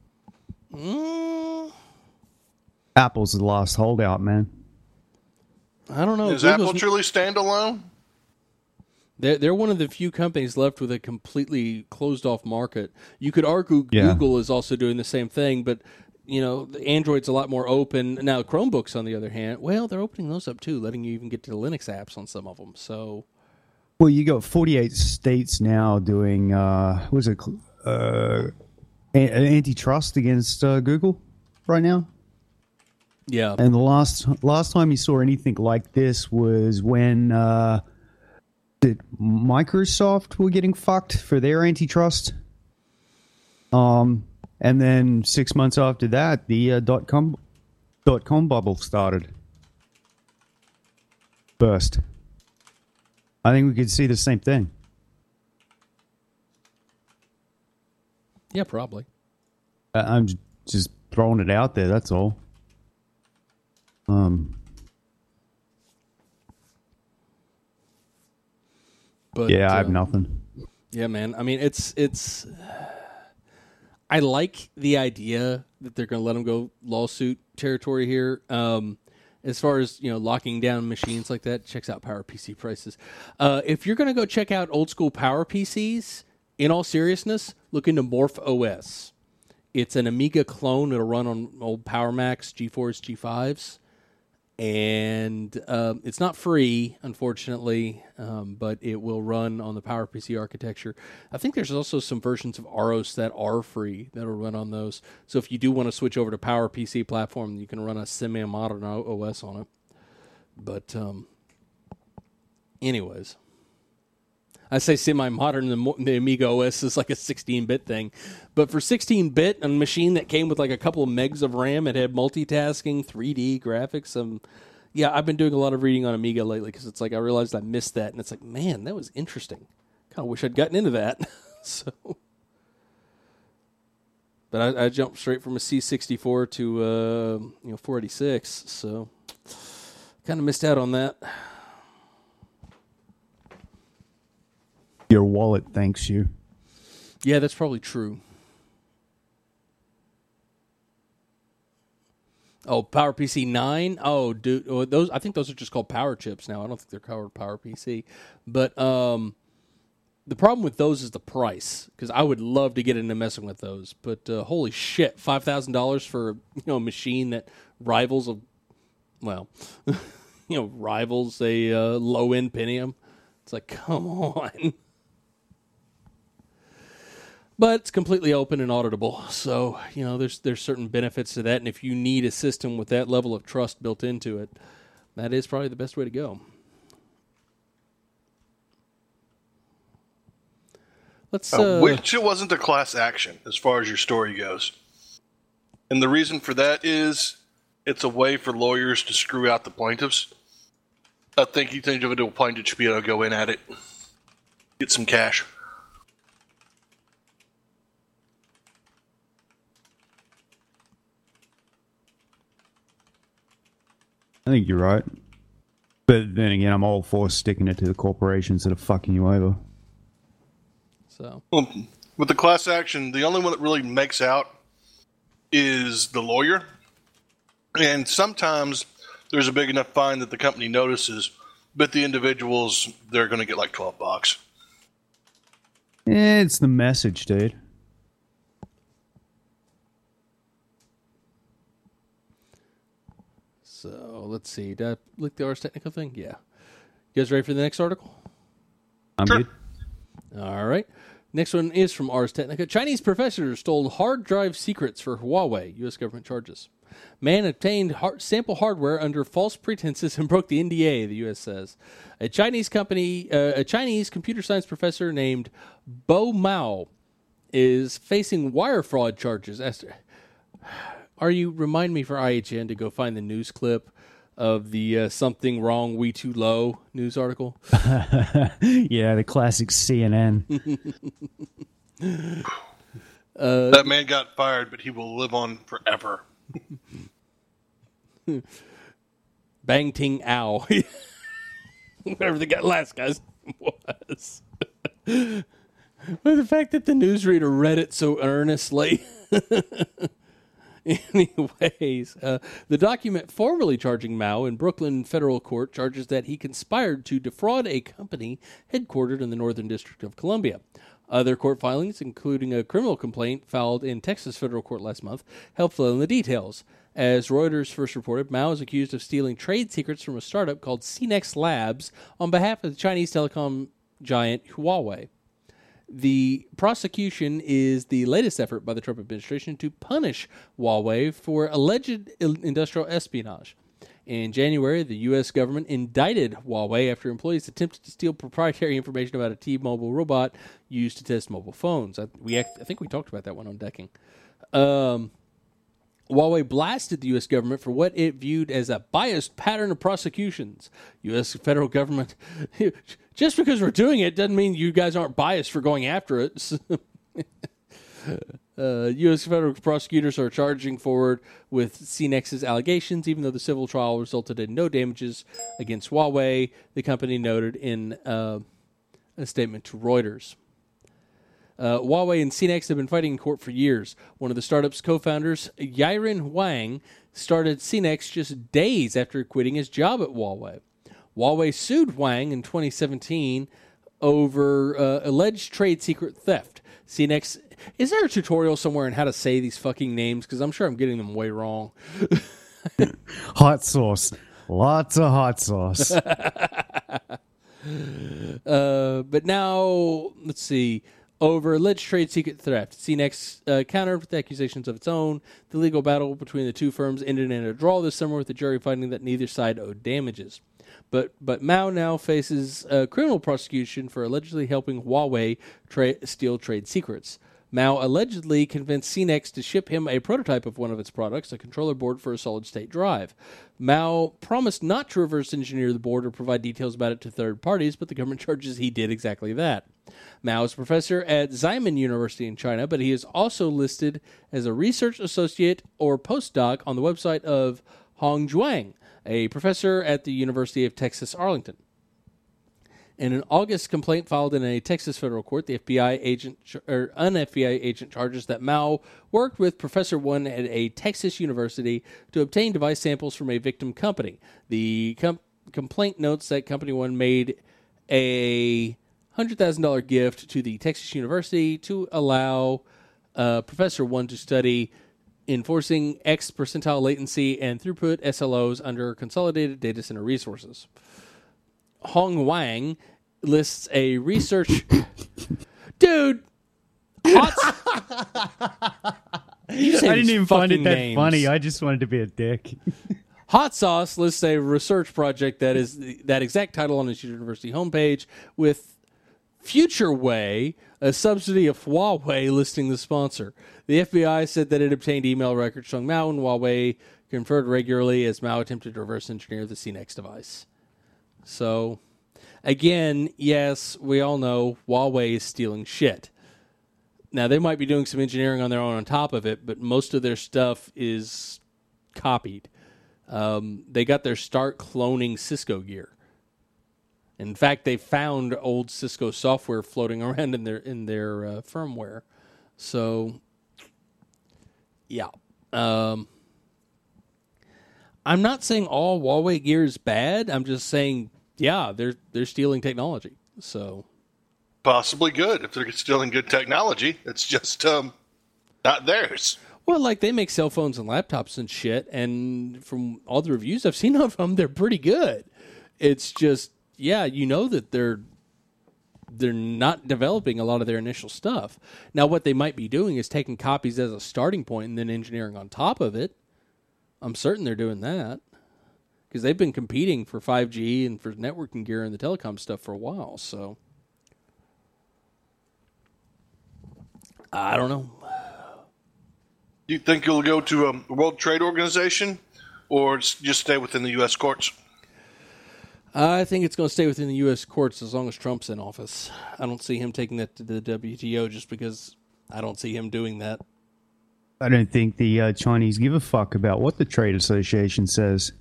Mm, Apple's the last holdout, man. I don't know. Is Google's- Apple truly standalone? They're, they're one of the few companies left with a completely closed-off market. You could argue Yeah. Google is also doing the same thing, but, you know, the Android's a lot more open. Now, Chromebooks, on the other hand, well, they're opening those up, too, letting you even get to the Linux apps on some of them. So, Well, you got forty-eight states now doing, uh, what is it, uh, a- antitrust against uh, Google right now. yeah. And the last last time you saw anything like this was when uh, did Microsoft were getting fucked for their antitrust. Um, and then six months after that, the uh, dot com dot com bubble started. Burst. I think we could see the same thing. Yeah, probably. I- I'm j- just throwing it out there. That's all. Um. But Yeah, I have uh, nothing. Yeah, man. I mean, it's it's. I like the idea that they're going to let them go lawsuit territory here. Um, as far as you know, locking down machines like that, checks out PowerPC prices. Uh, if you're going to go check out old school PowerPCs, in all seriousness, look into Morph O S. It's an Amiga clone. It'll run on old PowerMax, G fours, G fives. And um, it's not free, unfortunately, um, but it will run on the PowerPC architecture. I think there's also some versions of Aros that are free that will run on those. So if you do want to switch over to PowerPC platform, you can run a semi-modern O S on it. But um, anyways, I say semi-modern, the, mo- the Amiga O S is like a sixteen-bit thing. But for sixteen-bit, a machine that came with like a couple of megs of RAM, it had multitasking, three D graphics. Um, yeah, I've been doing a lot of reading on Amiga lately because it's like I realized I missed that. And it's like, man, that was interesting. Kind of wish I'd gotten into that. so, But I, I jumped straight from a C sixty-four to uh, you know four eighty-six. So kind of missed out on that. Your wallet thanks you. Yeah, that's probably true. Oh, PowerPC nine? Oh, dude, oh, those I think those are just called Power Chips now. I don't think they're called PowerPC. But um, the problem with those is the price, because I would love to get into messing with those. But uh, holy shit, five thousand dollars for you know a machine that rivals a well, you know rivals a uh, low end Pentium. It's like, come on. But it's completely open and auditable, so you know there's there's certain benefits to that. And if you need a system with that level of trust built into it, that is probably the best way to go. Let's. Uh, Uh, which it wasn't a class action as far as your story goes. And the reason for that is it's a way for lawyers to screw out the plaintiffs. I think each individual plaintiff should be able to go in at it, get some cash. I think you're right. But then again, I'm all for sticking it to the corporations that are fucking you over. so Well, with the class action, the only one that really makes out is the lawyer. And sometimes there's a big enough fine that the company notices, but the individuals, they're going to get like twelve bucks. It's the message, dude. so let's see. Did I look the Ars Technica thing? Yeah. You guys ready for the next article? I'm Sure. good. All right. Next one is from Ars Technica. Chinese professor stole hard drive secrets for Huawei. U S government charges. Man obtained hard, sample hardware under false pretenses and broke the N D A, the U S says. A Chinese company, uh, a Chinese computer science professor named Bo Mao is facing wire fraud charges. Esther, are you, remind me for I H N to go find the news clip of the uh, something wrong, we too low news article? Yeah, the classic C N N. That man got fired, but he will live on forever. Bang Ting Ow. Whatever the guy, last guy's was. But the fact that the newsreader read it so earnestly. Anyways, uh, the document formally charging Mao in Brooklyn federal court charges that he conspired to defraud a company headquartered in the Northern District of Columbia. Other court filings, including a criminal complaint filed in Texas federal court last month, help fill in the details. As Reuters first reported, Mao is accused of stealing trade secrets from a startup called Cenex Labs on behalf of the Chinese telecom giant Huawei. The prosecution is the latest effort by the Trump administration to punish Huawei for alleged industrial espionage. In January, the U S government indicted Huawei after employees attempted to steal proprietary information about a T-Mobile robot used to test mobile phones. I, we, I think we talked about that one on Decking. Um, Huawei blasted the U S government for what it viewed as a biased pattern of prosecutions. U S federal government, just because we're doing it doesn't mean you guys aren't biased for going after it. uh, U S federal prosecutors are charging forward with Cenex's allegations, even though the civil trial resulted in no damages against Huawei, the company noted in uh, a statement to Reuters. Uh, Huawei and Cenex have been fighting in court for years. One of the startup's co-founders, Yiren Wang, started Cenex just days after quitting his job at Huawei. Huawei sued Wang in twenty seventeen over uh, alleged trade secret theft. Cenex, is there a tutorial somewhere on how to say these fucking names? Because I'm sure I'm getting them way wrong. Hot sauce. Lots of hot sauce. uh, but now, let's see. Over alleged trade secret theft, Cenex uh, countered with accusations of its own. The legal battle between the two firms ended in a draw this summer, with the jury finding that neither side owed damages. But but Mao now faces uh, criminal prosecution for allegedly helping Huawei tra- steal trade secrets. Mao allegedly convinced Cenex to ship him a prototype of one of its products, a controller board for a solid-state drive. Mao promised not to reverse engineer the board or provide details about it to third parties, but the government charges he did exactly that. Mao is a professor at Xiamen University in China, but he is also listed as a research associate or postdoc on the website of Hong Zhuang, a professor at the University of Texas Arlington. In an August complaint filed in a Texas federal court, the F B I agent, or an F B I agent charges that Mao worked with Professor One at a Texas university to obtain device samples from a victim company. The com- complaint notes that Company One made a one hundred thousand dollars gift to the Texas University to allow uh, Professor One to study enforcing X percentile latency and throughput S L Os under consolidated data center resources. Hong Wang lists a research... Dude! Hot... You I didn't even find it that names. funny. I just wanted to be a dick. Hot Sauce lists a research project that is the, that exact title on its university homepage, with FutureWay, a subsidy of Huawei, listing the sponsor. The F B I said that it obtained email records showing Mao and Huawei conferred regularly as Mao attempted to reverse engineer the Cenex device. So, again, yes, we all know Huawei is stealing shit. Now, they might be doing some engineering on their own on top of it, but most of their stuff is copied. Um, they got their start cloning Cisco gear. In fact, they found old Cisco software floating around in their in their uh, firmware. So, yeah. Um, I'm not saying all Huawei gear is bad. I'm just saying, yeah, they're they're stealing technology. So, Possibly good if they're stealing good technology. It's just um, not theirs. well, like they make cell phones and laptops and shit, and from all the reviews I've seen of them, they're pretty good. It's just, yeah, you know that they're they're not developing a lot of their initial stuff. Now, what they might be doing is taking copies as a starting point and then engineering on top of it. I'm certain they're doing that because they've been competing for five G and for networking gear and the telecom stuff for a while. So, I don't know. Do you think you'll go to a World Trade Organization or just stay within the U S courts? I think it's going to stay within the U S courts as long as Trump's in office. I don't see him taking that to the W T O just because I don't see him doing that. I don't think the uh, Chinese give a fuck about what the trade association says.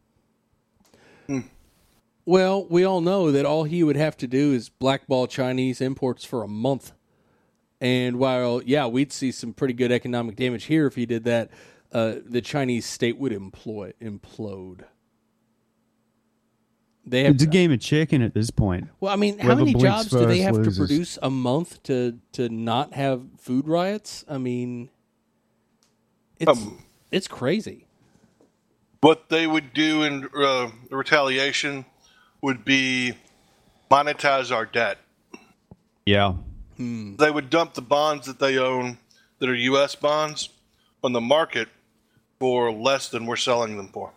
Well, we all know that all he would have to do is blackball Chinese imports for a month. And while, yeah, we'd see some pretty good economic damage here if he did that, uh, the Chinese state would employ, implode. They have It's a game of chicken at this point. Well, I mean, how Whoever many blinks jobs do they first have loses. to produce a month to, to not have food riots? I mean, it's Um, it's crazy. What they would do in uh, retaliation would be monetize our debt. Yeah. They would dump the bonds that they own that are U S bonds on the market for less than we're selling them for.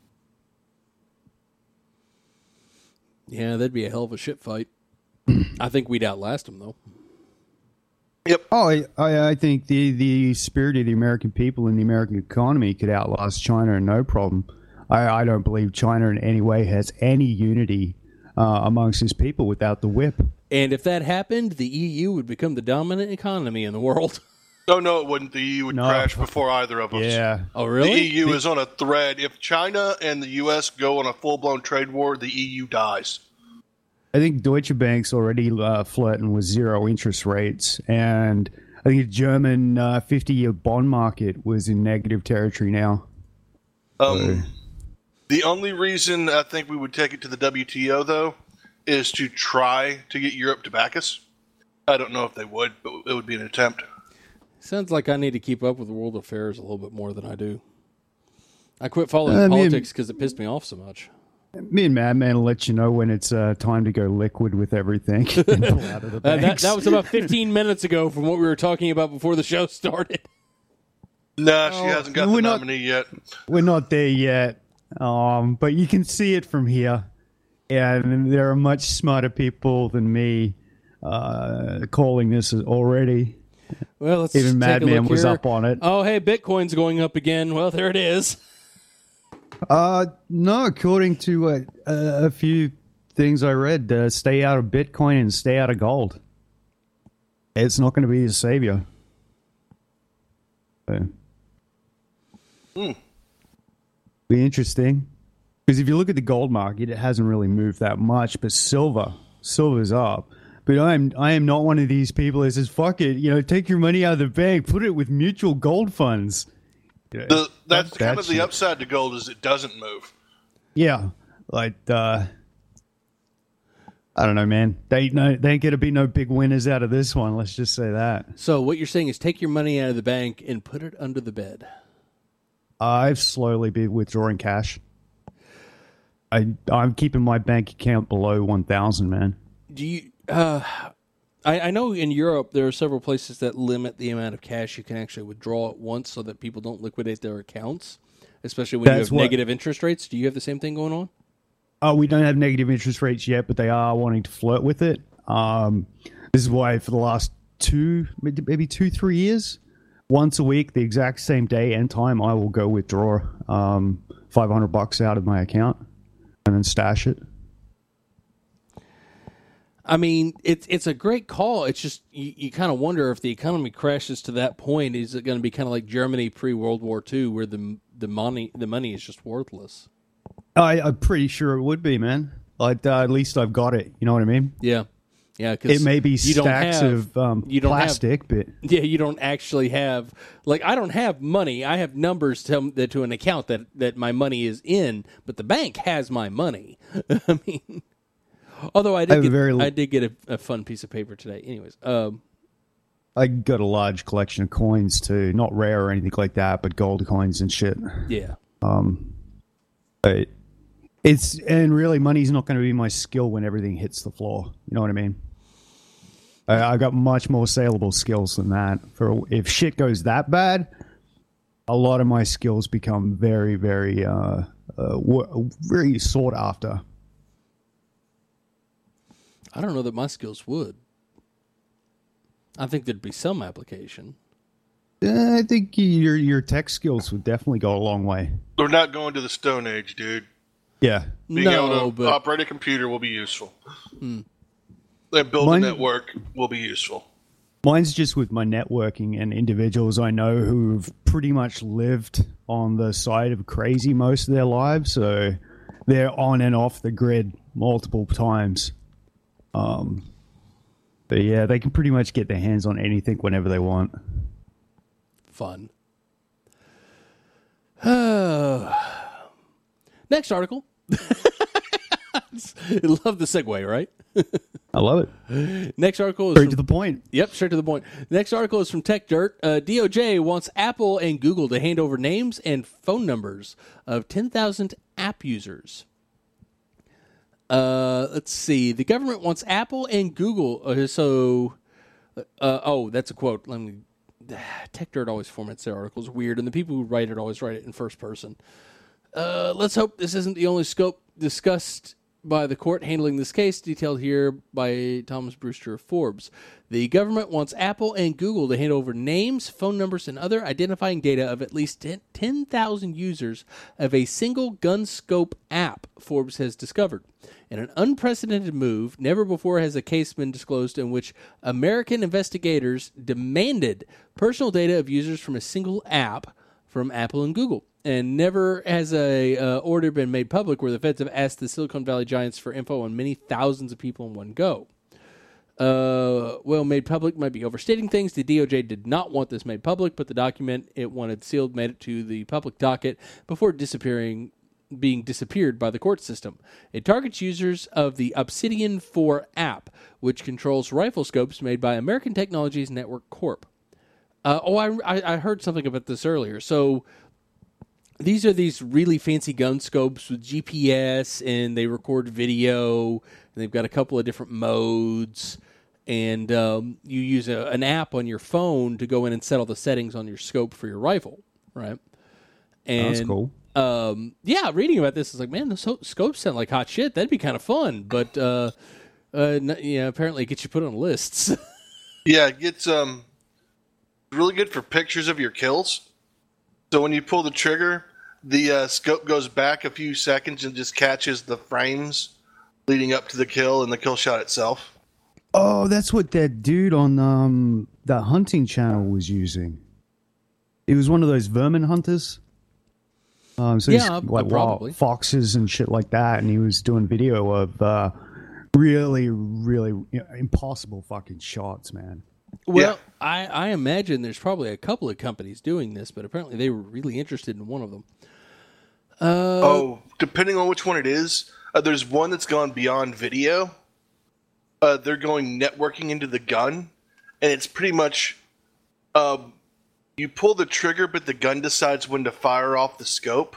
Yeah, that'd be a hell of a shit fight. I think we'd outlast them, though. Yep. Oh, I, I, I think the, the spirit of the American people and the American economy could outlast China, no problem. I, I don't believe China in any way has any unity uh, amongst its people without the whip. And if that happened, the E U would become the dominant economy in the world. Oh, no, it wouldn't. The E U would No. crash before either of us. Yeah. Oh, The really? E U is on a thread. If China and the U S go on a full-blown trade war, the E U dies. I think Deutsche Bank's already uh, flirting with zero interest rates, and I think the German uh, fifty-year bond market was in negative territory now. Um, the only reason I think we would take it to the W T O, though, is to try to get Europe to back us. I don't know if they would, but it would be an attempt. Sounds like I need to keep up with world affairs a little bit more than I do. I quit following I mean- politics because it pissed me off so much. Me and Madman will let you know when it's uh, time to go liquid with everything and pull out of the Uh, that, banks. that was about fifteen minutes ago from what we were talking about before the show started. No, she hasn't got we're the not- nominee yet. We're not there yet, um, but you can see it from here. And there are much smarter people than me uh, calling this already. Well, let's Even take a Madman look was here. up on it. Oh, hey, Bitcoin's going up again. Well, there it is. Uh, no, according to uh, a, a few things I read, uh, stay out of Bitcoin and stay out of gold. It's not going to be the savior. So. Hmm. Be interesting. Because if you look at the gold market, it hasn't really moved that much, but silver, silver's up. But I'm I am not one of these people that says, fuck it, you know, take your money out of the bank, put it with mutual gold funds. Yeah, The, that's fuck kind that of the shit. upside to gold is it doesn't move. Yeah, like uh, I don't know, man. They ain't no, they ain't gonna be no big winners out of this one. Let's just say that. So what you're saying is take your money out of the bank and put it under the bed. I've slowly been withdrawing cash. I I'm keeping my bank account below one thousand, man. Do you? Uh, I, I know in Europe there are several places that limit the amount of cash you can actually withdraw at once, so that people don't liquidate their accounts, especially when That's you have what- negative interest rates. Do you have the same thing going on? Oh, we don't have negative interest rates yet, but they are wanting to flirt with it. Um, this is why for the last two, maybe two, three years, once a week, the exact same day and time, I will go withdraw um, five hundred bucks out of my account and then stash it. I mean, it's it's a great call. It's just you, you kind of wonder if the economy crashes to that point, is it going to be kind of like Germany pre World War Two, where the the money the money is just worthless? I, I'm pretty sure it would be, man. Like uh, at least I've got it. You know what I mean? Yeah, yeah. Cause It may be you don't stacks have- of um, you don't have- plastic, but Yeah, you don't actually have like I don't have money. I have numbers to that to an account that that my money is in, but the bank has my money. I mean, although I I did have a get, very- I did get a, a fun piece of paper today. Anyways, um, I got a large collection of coins too. Not rare or anything like that, but gold coins and shit. yeah, But it's and really, money's not going to be my skill when everything hits the floor. You know what I mean? I, I got much more saleable skills than that. For if shit goes that bad, a lot of my skills become very, very, uh, uh w- very sought after. I don't know that my skills would. I think there'd be some application. Uh, I think your your tech skills would definitely go a long way. We're not going to the Stone Age, dude. Yeah. Being no, able to but operate a computer will be useful. And build Mine- a network will be useful. Mine's just with my networking and individuals I know who've pretty much lived on the side of crazy most of their lives, so they're on and off the grid multiple times. Um, but yeah, they can pretty much get their hands on anything whenever they want. Fun. Next article. Love the segue, right? I love it. Next article is Straight from, to the point. Yep, straight to the point. Next article is from Tech Dirt. Uh, D O J wants Apple and Google to hand over names and phone numbers of ten thousand app users. Uh, let's see. The government wants Apple and Google. Uh, so, uh, oh, that's a quote. Let me. Tech Dirt always formats their articles weird, and the people who write it always write it in first person. Uh, let's hope this isn't the only scope discussed by the court handling this case, detailed here by Thomas Brewster of Forbes. The government wants Apple and Google to hand over names, phone numbers, and other identifying data of at least ten thousand users of a single GunScope app, Forbes has discovered. In an unprecedented move, never before has a case been disclosed in which American investigators demanded personal data of users from a single app from Apple and Google. And never has a uh, order been made public where the feds have asked the Silicon Valley giants for info on many thousands of people in one go. Uh, well, made public might be overstating things. The D O J did not want this made public, but the document it wanted sealed made it to the public docket before disappearing, being disappeared by the court system. It targets users of the Obsidian four app, which controls rifle scopes made by American Technologies Network Corp. Uh, oh, I, I I heard something about this earlier. So these are these really fancy gun scopes with G P S, and they record video, and they've got a couple of different modes, and um, you use a, an app on your phone to go in and set all the settings on your scope for your rifle, right? And, That's cool. Um, yeah, reading about this is like, man, the so- scopes sound like hot shit. That'd be kind of fun, but uh, uh, n- yeah, apparently it gets you put on lists. Yeah, it gets um really good for pictures of your kills. So when you pull the trigger, the uh, scope goes back a few seconds and just catches the frames leading up to the kill and the kill shot itself. Oh, that's what that dude on um the hunting channel was using. He was one of those vermin hunters. Um, so Yeah, he's like probably. wild foxes and shit like that, and he was doing video of uh, really, really you know, impossible fucking shots, man. Well, Yeah. I, I imagine there's probably a couple of companies doing this, but apparently they were really interested in one of them. Uh, Oh, depending on which one it is, uh, there's one that's gone beyond video. Uh, they're going networking into the gun, and it's pretty much uh, you pull the trigger, but the gun decides when to fire off the scope.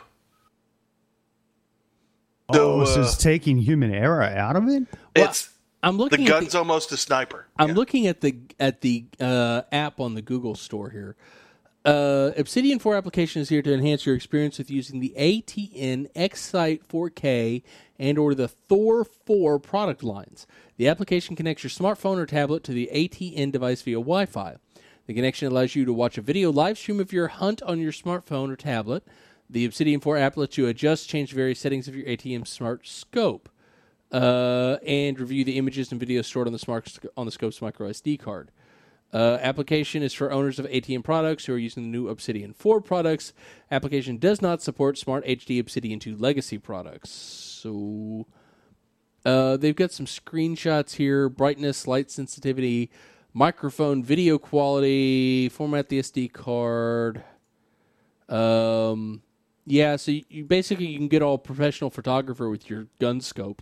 So, oh, so uh, it's taking human error out of it? Well, it's I'm the looking at gun's the, almost a sniper. I'm Yeah. looking at the at the uh, app on the Google store here. Uh, Obsidian four application is here to enhance your experience with using the A T N Excite four K and or the Thor four product lines. The application connects your smartphone or tablet to the A T N device via Wi-Fi. The connection allows you to watch a video live stream of your hunt on your smartphone or tablet. The Obsidian four app lets you adjust, change various settings of your A T M smart scope, uh, and review the images and videos stored on the smart on the scope's micro S D card. Uh, application is for owners of A T M products who are using the new Obsidian four products. Application does not support Smart H D Obsidian two legacy products. So uh, they've got some screenshots here: brightness, light sensitivity, microphone, video quality, format the S D card. Um, yeah, so you, you basically you can get all professional photographer with your gun scope.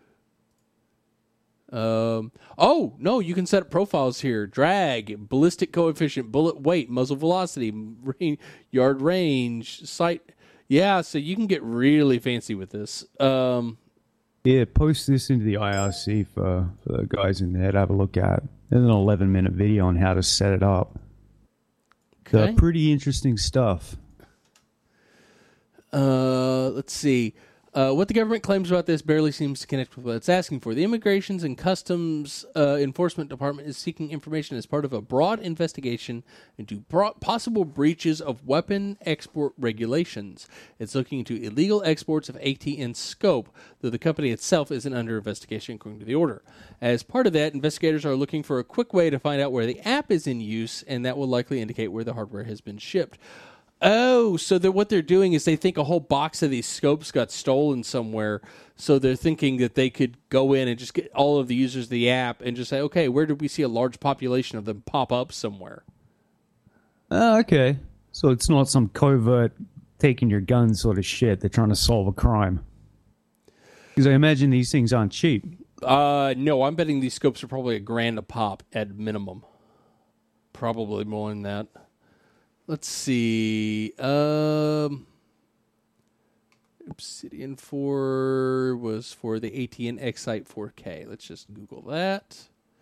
Um, oh, no, you can set up profiles here. Drag, ballistic coefficient, bullet weight, muzzle velocity, range, yard range, sight. Yeah, so you can get really fancy with this. Um, Yeah, post this into the I R C for, for the guys in there to have a look at. There's an eleven minute video on how to set it up. Okay. Uh, pretty interesting stuff. uh, let's see. Uh, what the government claims about this barely seems to connect with what it's asking for. The Immigrations and Customs uh, Enforcement Department is seeking information as part of a broad investigation into bro- possible breaches of weapon export regulations. It's looking into illegal exports of AT and scope, though the company itself isn't under investigation according to the order. As part of that, investigators are looking for a quick way to find out where the app is in use, and that will likely indicate where the hardware has been shipped. Oh, so they're, what they're doing is they think a whole box of these scopes got stolen somewhere, so they're thinking that they could go in and just get all of the users of the app and just say, okay, where did we see a large population of them pop up somewhere? Oh, okay. So it's not some covert taking your gun sort of shit. They're trying to solve a crime. Because I imagine these things aren't cheap. Uh, no, I'm betting these scopes are probably a grand a pop at minimum. Probably more than that. Let's see. Um, Obsidian four was for the A T and Excite four K. Let's just Google that.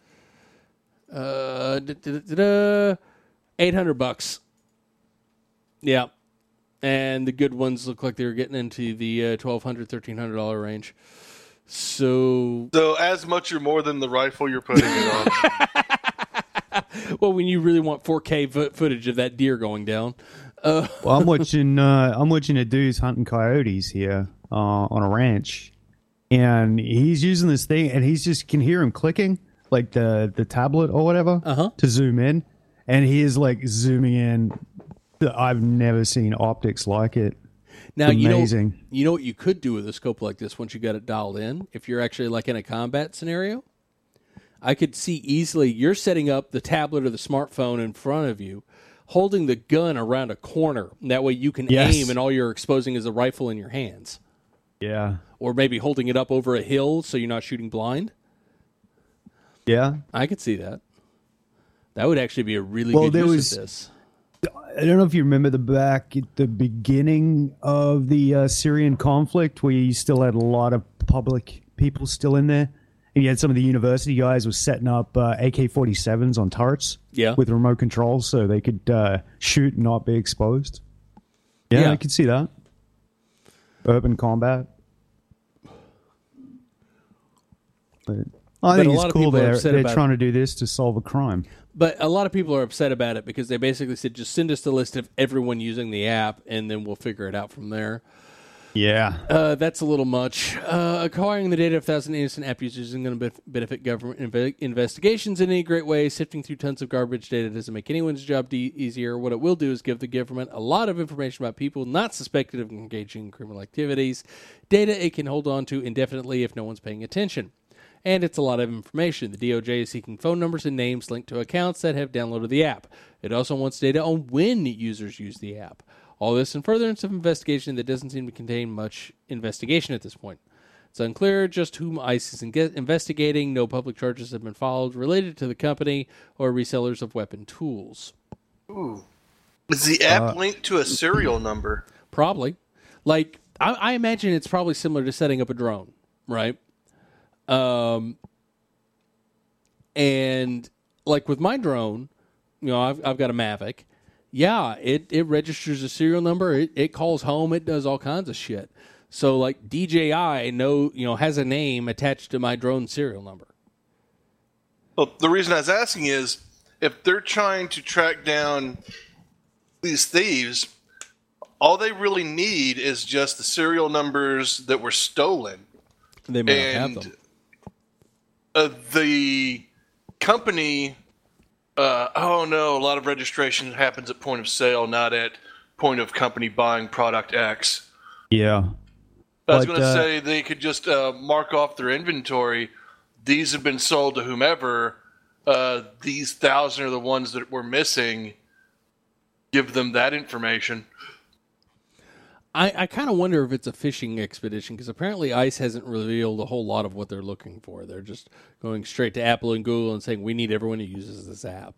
Uh, da, da, da, da, eight hundred bucks. Yeah. And the good ones look like they were getting into the uh, twelve hundred dollars, thirteen hundred dollars range. So, So as much or more than the rifle you're putting it on. well, when you really want four K fo- footage of that deer going down. Uh, Well, I'm watching. Uh, I'm watching a dude's hunting coyotes here uh, on a ranch, and he's using this thing, and he's just can hear him clicking, like the the tablet or whatever, Uh-huh. to zoom in, and he is like zooming in. I've never seen optics like it. now, you know, Amazing. you know what you could do with a scope like this once you got it dialed in? If you're actually like in a combat scenario, I could see easily you're setting up the tablet or the smartphone in front of you, holding the gun around a corner. That way you can Yes. aim and all you're exposing is a rifle in your hands. Yeah, Or maybe holding it up over a hill so you're not shooting blind. yeah. I could see that. That would actually be a really Well, good there use was- of this. I don't know if you remember the back at the beginning of the uh, Syrian conflict, where you still had a lot of public people still in there, and you had some of the university guys was setting up uh, A K forty-sevens on turrets, Yeah. with remote controls, so they could uh, shoot and not be exposed. Yeah, Yeah. I could see that. Urban combat. But I But think a lot it's of cool people are they're, upset they're about trying to do this to solve a crime. But a lot of people are upset about it because they basically said, just send us the list of everyone using the app, and then we'll figure it out from there. Yeah. Uh, that's a little much. Uh, acquiring the data of one thousand innocent app users isn't going to benefit government inve- investigations in any great way. Sifting through tons of garbage data doesn't make anyone's job de- easier. What it will do is give the government a lot of information about people not suspected of engaging in criminal activities, data it can hold on to indefinitely if no one's paying attention. And it's a lot of information. The D O J is seeking phone numbers and names linked to accounts that have downloaded the app. It also wants data on when users use the app. All this in furtherance of investigation that doesn't seem to contain much investigation at this point. It's unclear just whom ICE is in- investigating. No public charges have been filed related to the company or resellers of weapon tools. Ooh. Is the app linked to a serial number? Probably. Like, I, I imagine it's probably similar to setting up a drone, right? Um, and like with my drone, you know, I've, I've got a Mavic. Yeah, it, it registers a serial number. It, it calls home. It does all kinds of shit. So like D J I know, you know, has a name attached to my drone serial number. Well, the reason I was asking is if they're trying to track down these thieves, all they really need is just the serial numbers that were stolen. They may not have And them. uh, the company, uh, oh no, a lot of registration happens at point of sale, not at point of company buying product X. Yeah. I was But, going to uh, say they could just uh, mark off their inventory. These have been sold to whomever. Uh, these thousand are the ones that were missing. Give them that information. I, I kind of wonder if it's a fishing expedition because apparently ICE hasn't revealed a whole lot of what they're looking for. They're just going straight to Apple and Google and saying, we need everyone who uses this app.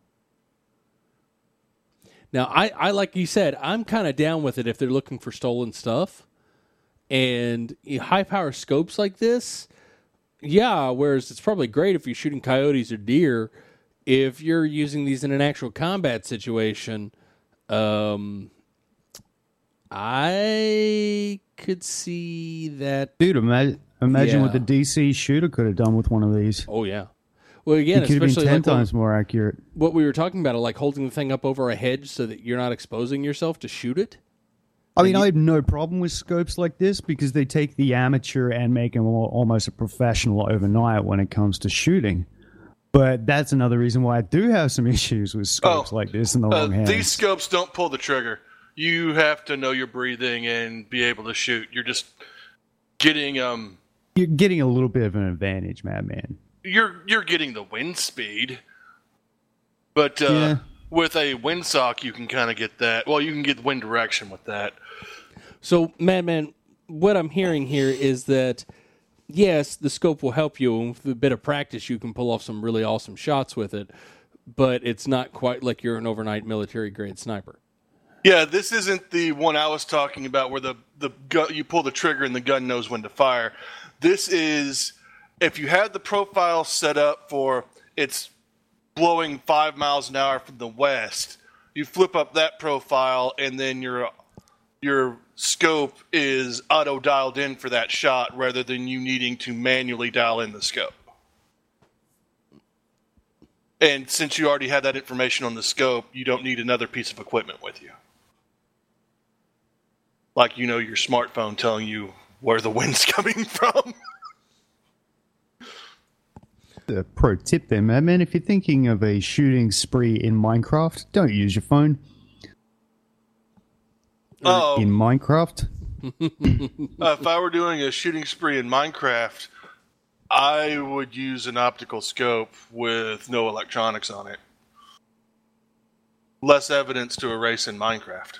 Now, I, I like you said, I'm kind of down with it if they're looking for stolen stuff. And high-power scopes like this, yeah, whereas it's probably great if you're shooting coyotes or deer. If you're using these in an actual combat situation, um... I could see that. Dude, imagine, imagine Yeah. what the D C shooter could have done with one of these. Oh, yeah. Well, again, It could have been especially ten like what, times more accurate. what we were talking about, like holding the thing up over a hedge so that you're not exposing yourself to shoot it. I mean, I have no problem with scopes like this because they take the amateur and make them al- almost a professional overnight when it comes to shooting. But that's another reason why I do have some issues with scopes Oh, like this in the Uh, wrong hands. these scopes don't pull the trigger. You have to know your breathing and be able to shoot. You're just getting um You're getting a little bit of an advantage, madman. you're you're getting the wind speed. But uh, Yeah. with a windsock, you can kind of get that. Well, you can get wind direction with that. So, Madman, what I'm hearing here is that, yes, the scope will help you, and with a bit of practice, you can pull off some really awesome shots with it, but it's not quite like you're an overnight military-grade sniper. Yeah, this isn't the one I was talking about where the, the gun, you pull the trigger and the gun knows when to fire. This is, if you have the profile set up for it's blowing five miles an hour from the west, you flip up that profile and then your your scope is auto dialed in for that shot rather than you needing to manually dial in the scope. And since you already have that information on the scope, you don't need another piece of equipment with you. Like, you know, your smartphone telling you where the wind's coming from. The pro tip there, madman. If you're thinking of a shooting spree in Minecraft, don't use your phone. Oh, In Minecraft, uh, if I were doing a shooting spree in Minecraft, I would use an optical scope with no electronics on it. Less evidence to erase in Minecraft.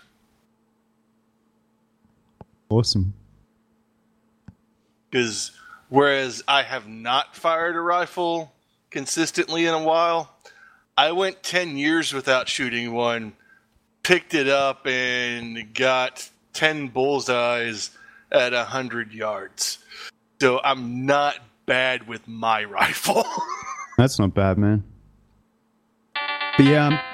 awesome. Because whereas I have not fired a rifle consistently in a while, I went ten years without shooting one, picked it up, and got ten bullseyes at one hundred yards. So I'm not bad with my rifle. That's not bad, man. But yeah, um,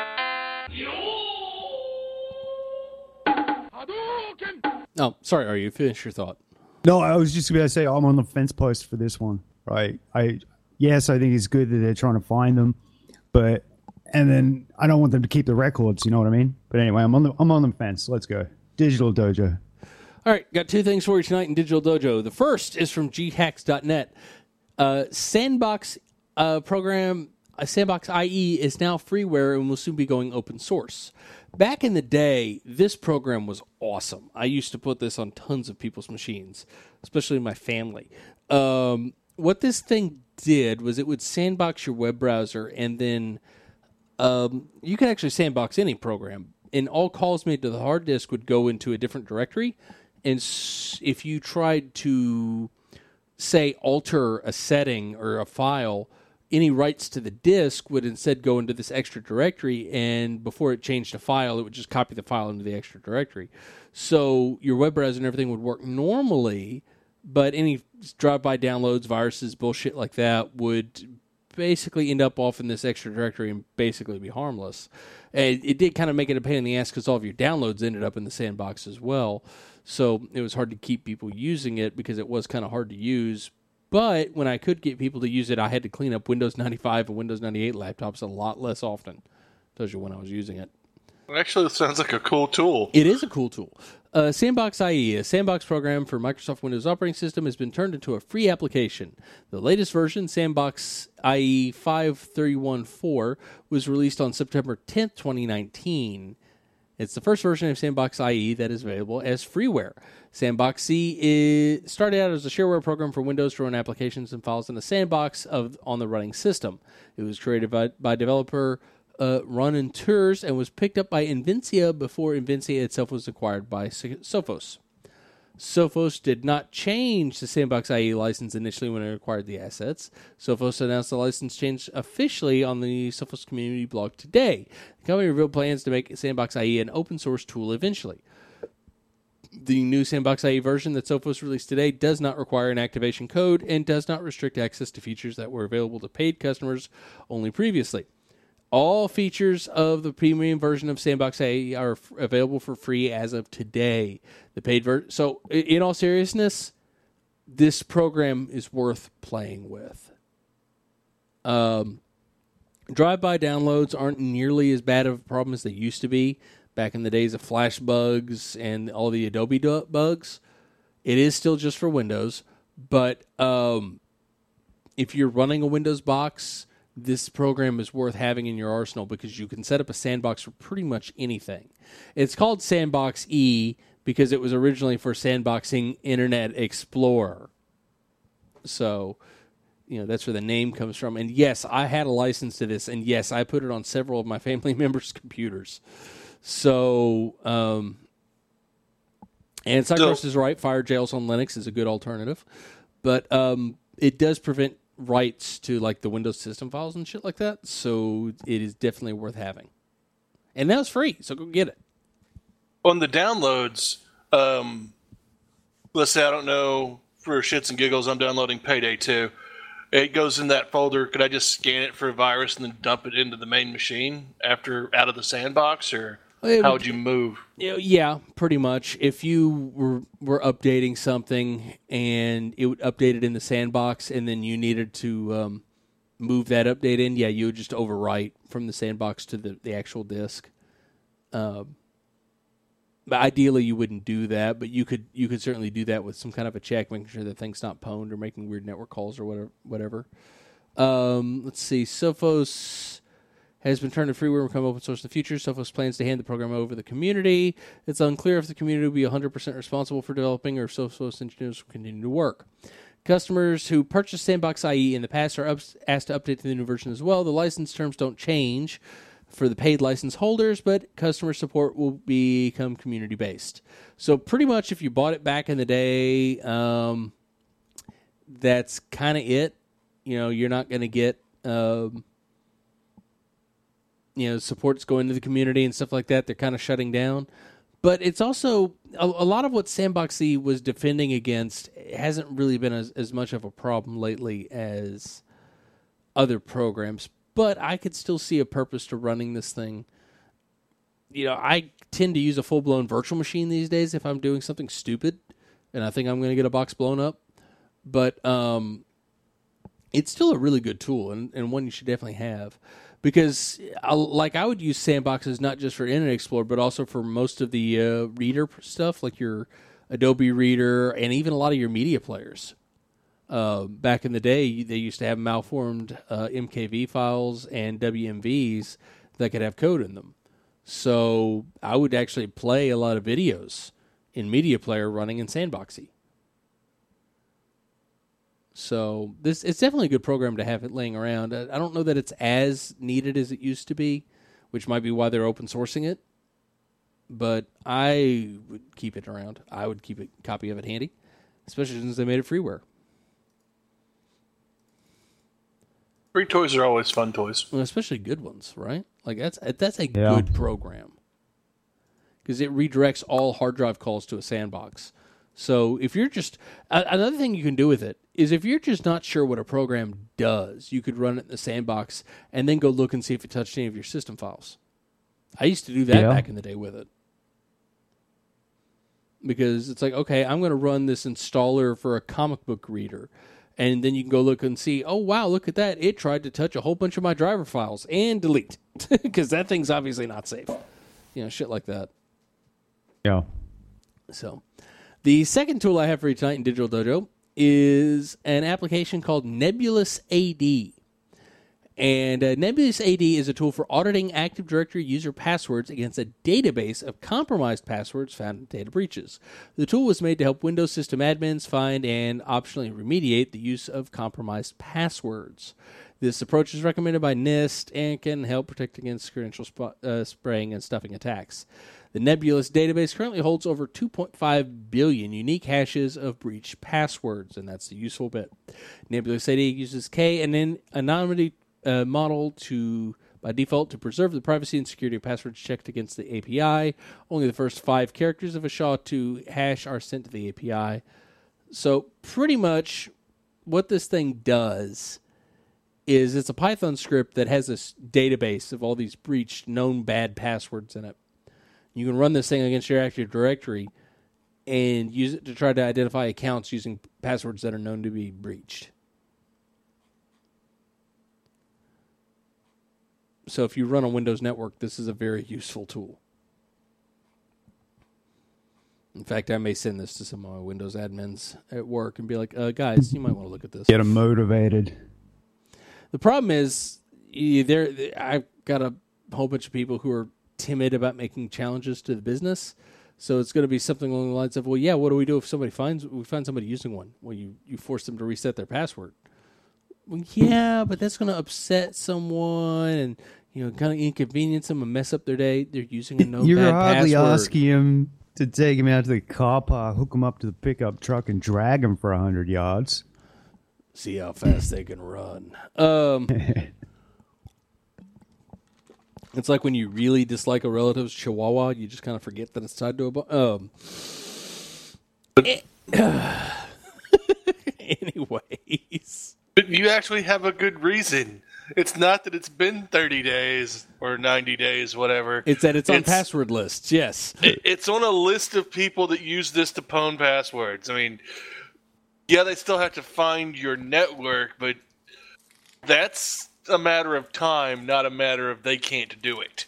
Oh, sorry, are you finish your thought? no, I was just going to say I'm on the fence post for this one, right? I yes, I think it's good that they're trying to find them, but and then I don't want them to keep the records. You know what I mean? But anyway, I'm on the I'm on the fence. Let's go. Digital Dojo. All right, got two things for you tonight in Digital Dojo. The first is from G hacks dot net. Uh, Sandbox uh, program, uh, Sandbox I E is now freeware and will soon be going open source. Back in the day, this program was awesome. I used to put this on tons of people's machines, especially my family. Um, what this thing did was it would sandbox your web browser, and then um, you could actually sandbox any program. And all calls made to the hard disk would go into a different directory. And s- if you tried to, say, alter a setting or a file, any writes to the disk would instead go into this extra directory, and before it changed a file, it would just copy the file into the extra directory. So your web browser and everything would work normally, but any drive-by downloads, viruses, bullshit like that would basically end up off in this extra directory and basically be harmless. And it did kind of make it a pain in the ass because all of your downloads ended up in the sandbox as well. So it was hard to keep people using it because it was kind of hard to use. But when I could get people to use it, I had to clean up Windows ninety-five and Windows ninety-eight laptops a lot less often. Tells you when I was using it. It actually sounds like a cool tool. It is a cool tool. Uh, Sandbox I E, a sandbox program for Microsoft Windows operating system, has been turned into a free application. The latest version, Sandbox I E five point three one point four, was released on September tenth, twenty nineteen. It's the first version of Sandbox I E that is available as freeware. Sandbox C is, started out as a shareware program for Windows to run applications and files in the sandbox of on the running system. It was created by, by developer uh, Ronan Tours and was picked up by Invincia before Invincia itself was acquired by Sophos. Sophos did not change the Sandbox I E license initially when it acquired the assets. Sophos announced the license change officially on the Sophos community blog today. The company revealed plans to make Sandbox I E an open source tool eventually. The new Sandbox I E version that Sophos released today does not require an activation code and does not restrict access to features that were available to paid customers only previously. All features of the premium version of Sandbox A are f- available for free as of today. The paid version. So, i- in all seriousness, this program is worth playing with. Um, drive-by downloads aren't nearly as bad of a problem as they used to be back in the days of Flash bugs and all the Adobe du- bugs. It is still just for Windows, but um, if you're running a Windows box, this program is worth having in your arsenal because you can set up a sandbox for pretty much anything. It's called Sandbox E because it was originally for sandboxing Internet Explorer. So, you know, that's where the name comes from. And yes, I had a license to this, and yes, I put it on several of my family members' computers. So, um, and Cyclops So- is right. Fire jails on Linux is a good alternative, but um, it does prevent rights to like the Windows system files and shit like that. So it is definitely worth having, and that was free. So go get it. On the downloads, um, let's say I don't know, for shits and giggles, I'm downloading Payday two. It goes in that folder. Could I just scan it for a virus and then dump it into the main machine after out of the sandbox, or It how would- would you move? Yeah, pretty much. If you were were updating something and it would update it in the sandbox, and then you needed to um, move that update in, yeah, you would just overwrite from the sandbox to the, the actual disk. Um, but ideally, you wouldn't do that. But you could you could certainly do that with some kind of a check, making sure that thing's not pwned or making weird network calls or whatever. Whatever. Um, let's see, Sophos has been turned to freeware and become open source in the future. Sophos plans to hand the program over to the community. It's unclear if the community will be one hundred percent responsible for developing or if Sophos engineers will continue to work. Customers who purchased Sandbox dot I E in the past are up- asked to update to the new version as well. The license terms don't change for the paid license holders, but customer support will become community-based. So pretty much if you bought it back in the day, um, that's kind of it. You know, you're not going to get... Um, you know, support's going to the community and stuff like that. They're kind of shutting down. But it's also, a, a lot of what Sandbox E was defending against hasn't really been as, as much of a problem lately as other programs. But I could still see a purpose to running this thing. You know, I tend to use a full-blown virtual machine these days if I'm doing something stupid, and I think I'm going to get a box blown up. But um, it's still a really good tool, and, and one you should definitely have. Because, like, I would use sandboxes not just for Internet Explorer, but also for most of the uh, reader stuff, like your Adobe Reader and even a lot of your media players. Uh, back in the day, they used to have malformed uh, M K V files and W M Vs that could have code in them. So I would actually play a lot of videos in Media Player running in Sandboxy. So this it's definitely a good program to have it laying around. I, I don't know that it's as needed as it used to be, which might be why they're open sourcing it. But I would keep it around. I would keep a copy of it handy, especially since they made it freeware. Free toys are always fun toys. Well, especially good ones, right? Like that's that's a Yeah. good program because it redirects all hard drive calls to a sandbox. So if you're just uh, another thing you can do with it is if you're just not sure what a program does, you could run it in the sandbox and then go look and see if it touched any of your system files. I used to do that Yeah. back in the day with it. Because it's like, okay, I'm going to run this installer for a comic book reader. And then you can go look and see, oh, wow, look at that. It tried to touch a whole bunch of my driver files and delete. Because that thing's obviously not safe. You know, shit like that. Yeah. So, the second tool I have for you tonight in Digital Dojo is an application called Nebulous A D. And uh, Nebulous A D is a tool for auditing Active Directory user passwords against a database of compromised passwords found in data breaches. The tool was made to help Windows system admins find and optionally remediate the use of compromised passwords. This approach is recommended by NIST and can help protect against credential sp- uh, spraying and stuffing attacks. The Nebulous database currently holds over two point five billion unique hashes of breached passwords, and that's the useful bit. Nebulous A D uses K and then anonymity uh, model to by default to preserve the privacy and security of passwords checked against the A P I. Only the first five characters of a S H A two hash are sent to the A P I. So pretty much what this thing does is it's a Python script that has this database of all these breached known bad passwords in it. You can run this thing against your Active Directory and use it to try to identify accounts using passwords that are known to be breached. So if you run a Windows network, this is a very useful tool. In fact, I may send this to some of my Windows admins at work and be like, uh, guys, you might want to look at this. Get them motivated. The problem is, there I've got a whole bunch of people who are timid about making challenges to the business. So it's going to be something along the lines of, well, yeah, what do we do if somebody finds we find somebody using one? Well, you, you force them to reset their password. Well, yeah, but that's going to upset someone and, you know, kind of inconvenience them and mess up their day. They're using a no You're bad hardly password. asking him to take him out to the car park, hook him up to the pickup truck, and drag him for a hundred yards. See how fast they can run. Um, it's like when you really dislike a relative's chihuahua, you just kind of forget that it's tied to a bone. Um, anyways. But you actually have a good reason. It's not that it's been thirty days or ninety days, whatever. It's that it's on It's- password lists, yes. It- It's on a list of people that use this to pwn passwords. I mean, yeah, they still have to find your network, but that's a matter of time, not a matter of they can't do it.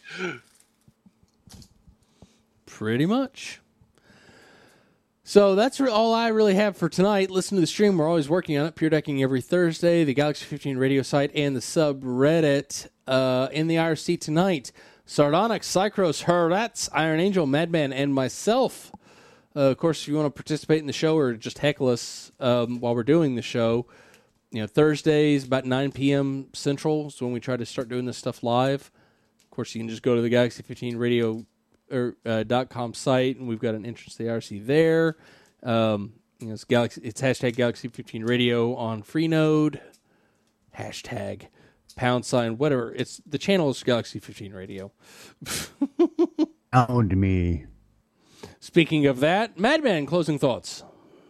Pretty much. So that's re- all I really have for tonight. Listen to the stream. We're always working on it. Pure Decking every Thursday, the Galaxy fifteen radio site, and the subreddit. Uh, in the I R C tonight, Sardonyx, Cycros, Herats, Iron Angel, Madman, and myself. Uh, of course, if you want to participate in the show or just heckle us um, while we're doing the show, you know, Thursdays about nine p.m. Central is when we try to start doing this stuff live. Of course, you can just go to the Galaxy fifteen radio or uh, dot com site, and we've got an entrance to the I R C there. Um, you know, it's Galaxy. It's hashtag Galaxy fifteen Radio on Freenode. Hashtag pound sign whatever. It's the channel is Galaxy fifteen Radio. Owned me. Speaking of that, Madman, closing thoughts.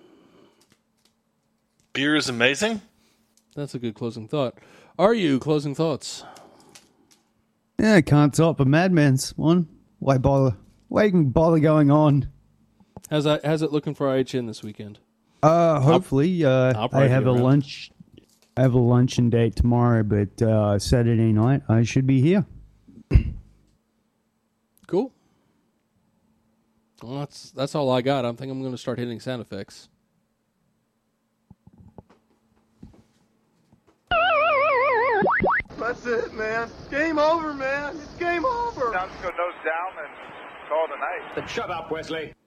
Beer is amazing. That's a good closing thought. Are you closing thoughts? Yeah, I can't top a Madman's one. Why bother? Why even bother going on? How's that? How's it looking for I H N this weekend? Uh, hopefully, uh, I'll I probably have be a around. lunch. I have a luncheon date tomorrow, but uh, Saturday night I should be here. Cool. Well, that's that's all I got. I think I'm going to start hitting sound effects. That's it, man. Game over, man. It's game over. Time to go nose down and call it a night. Shut up, Wesley.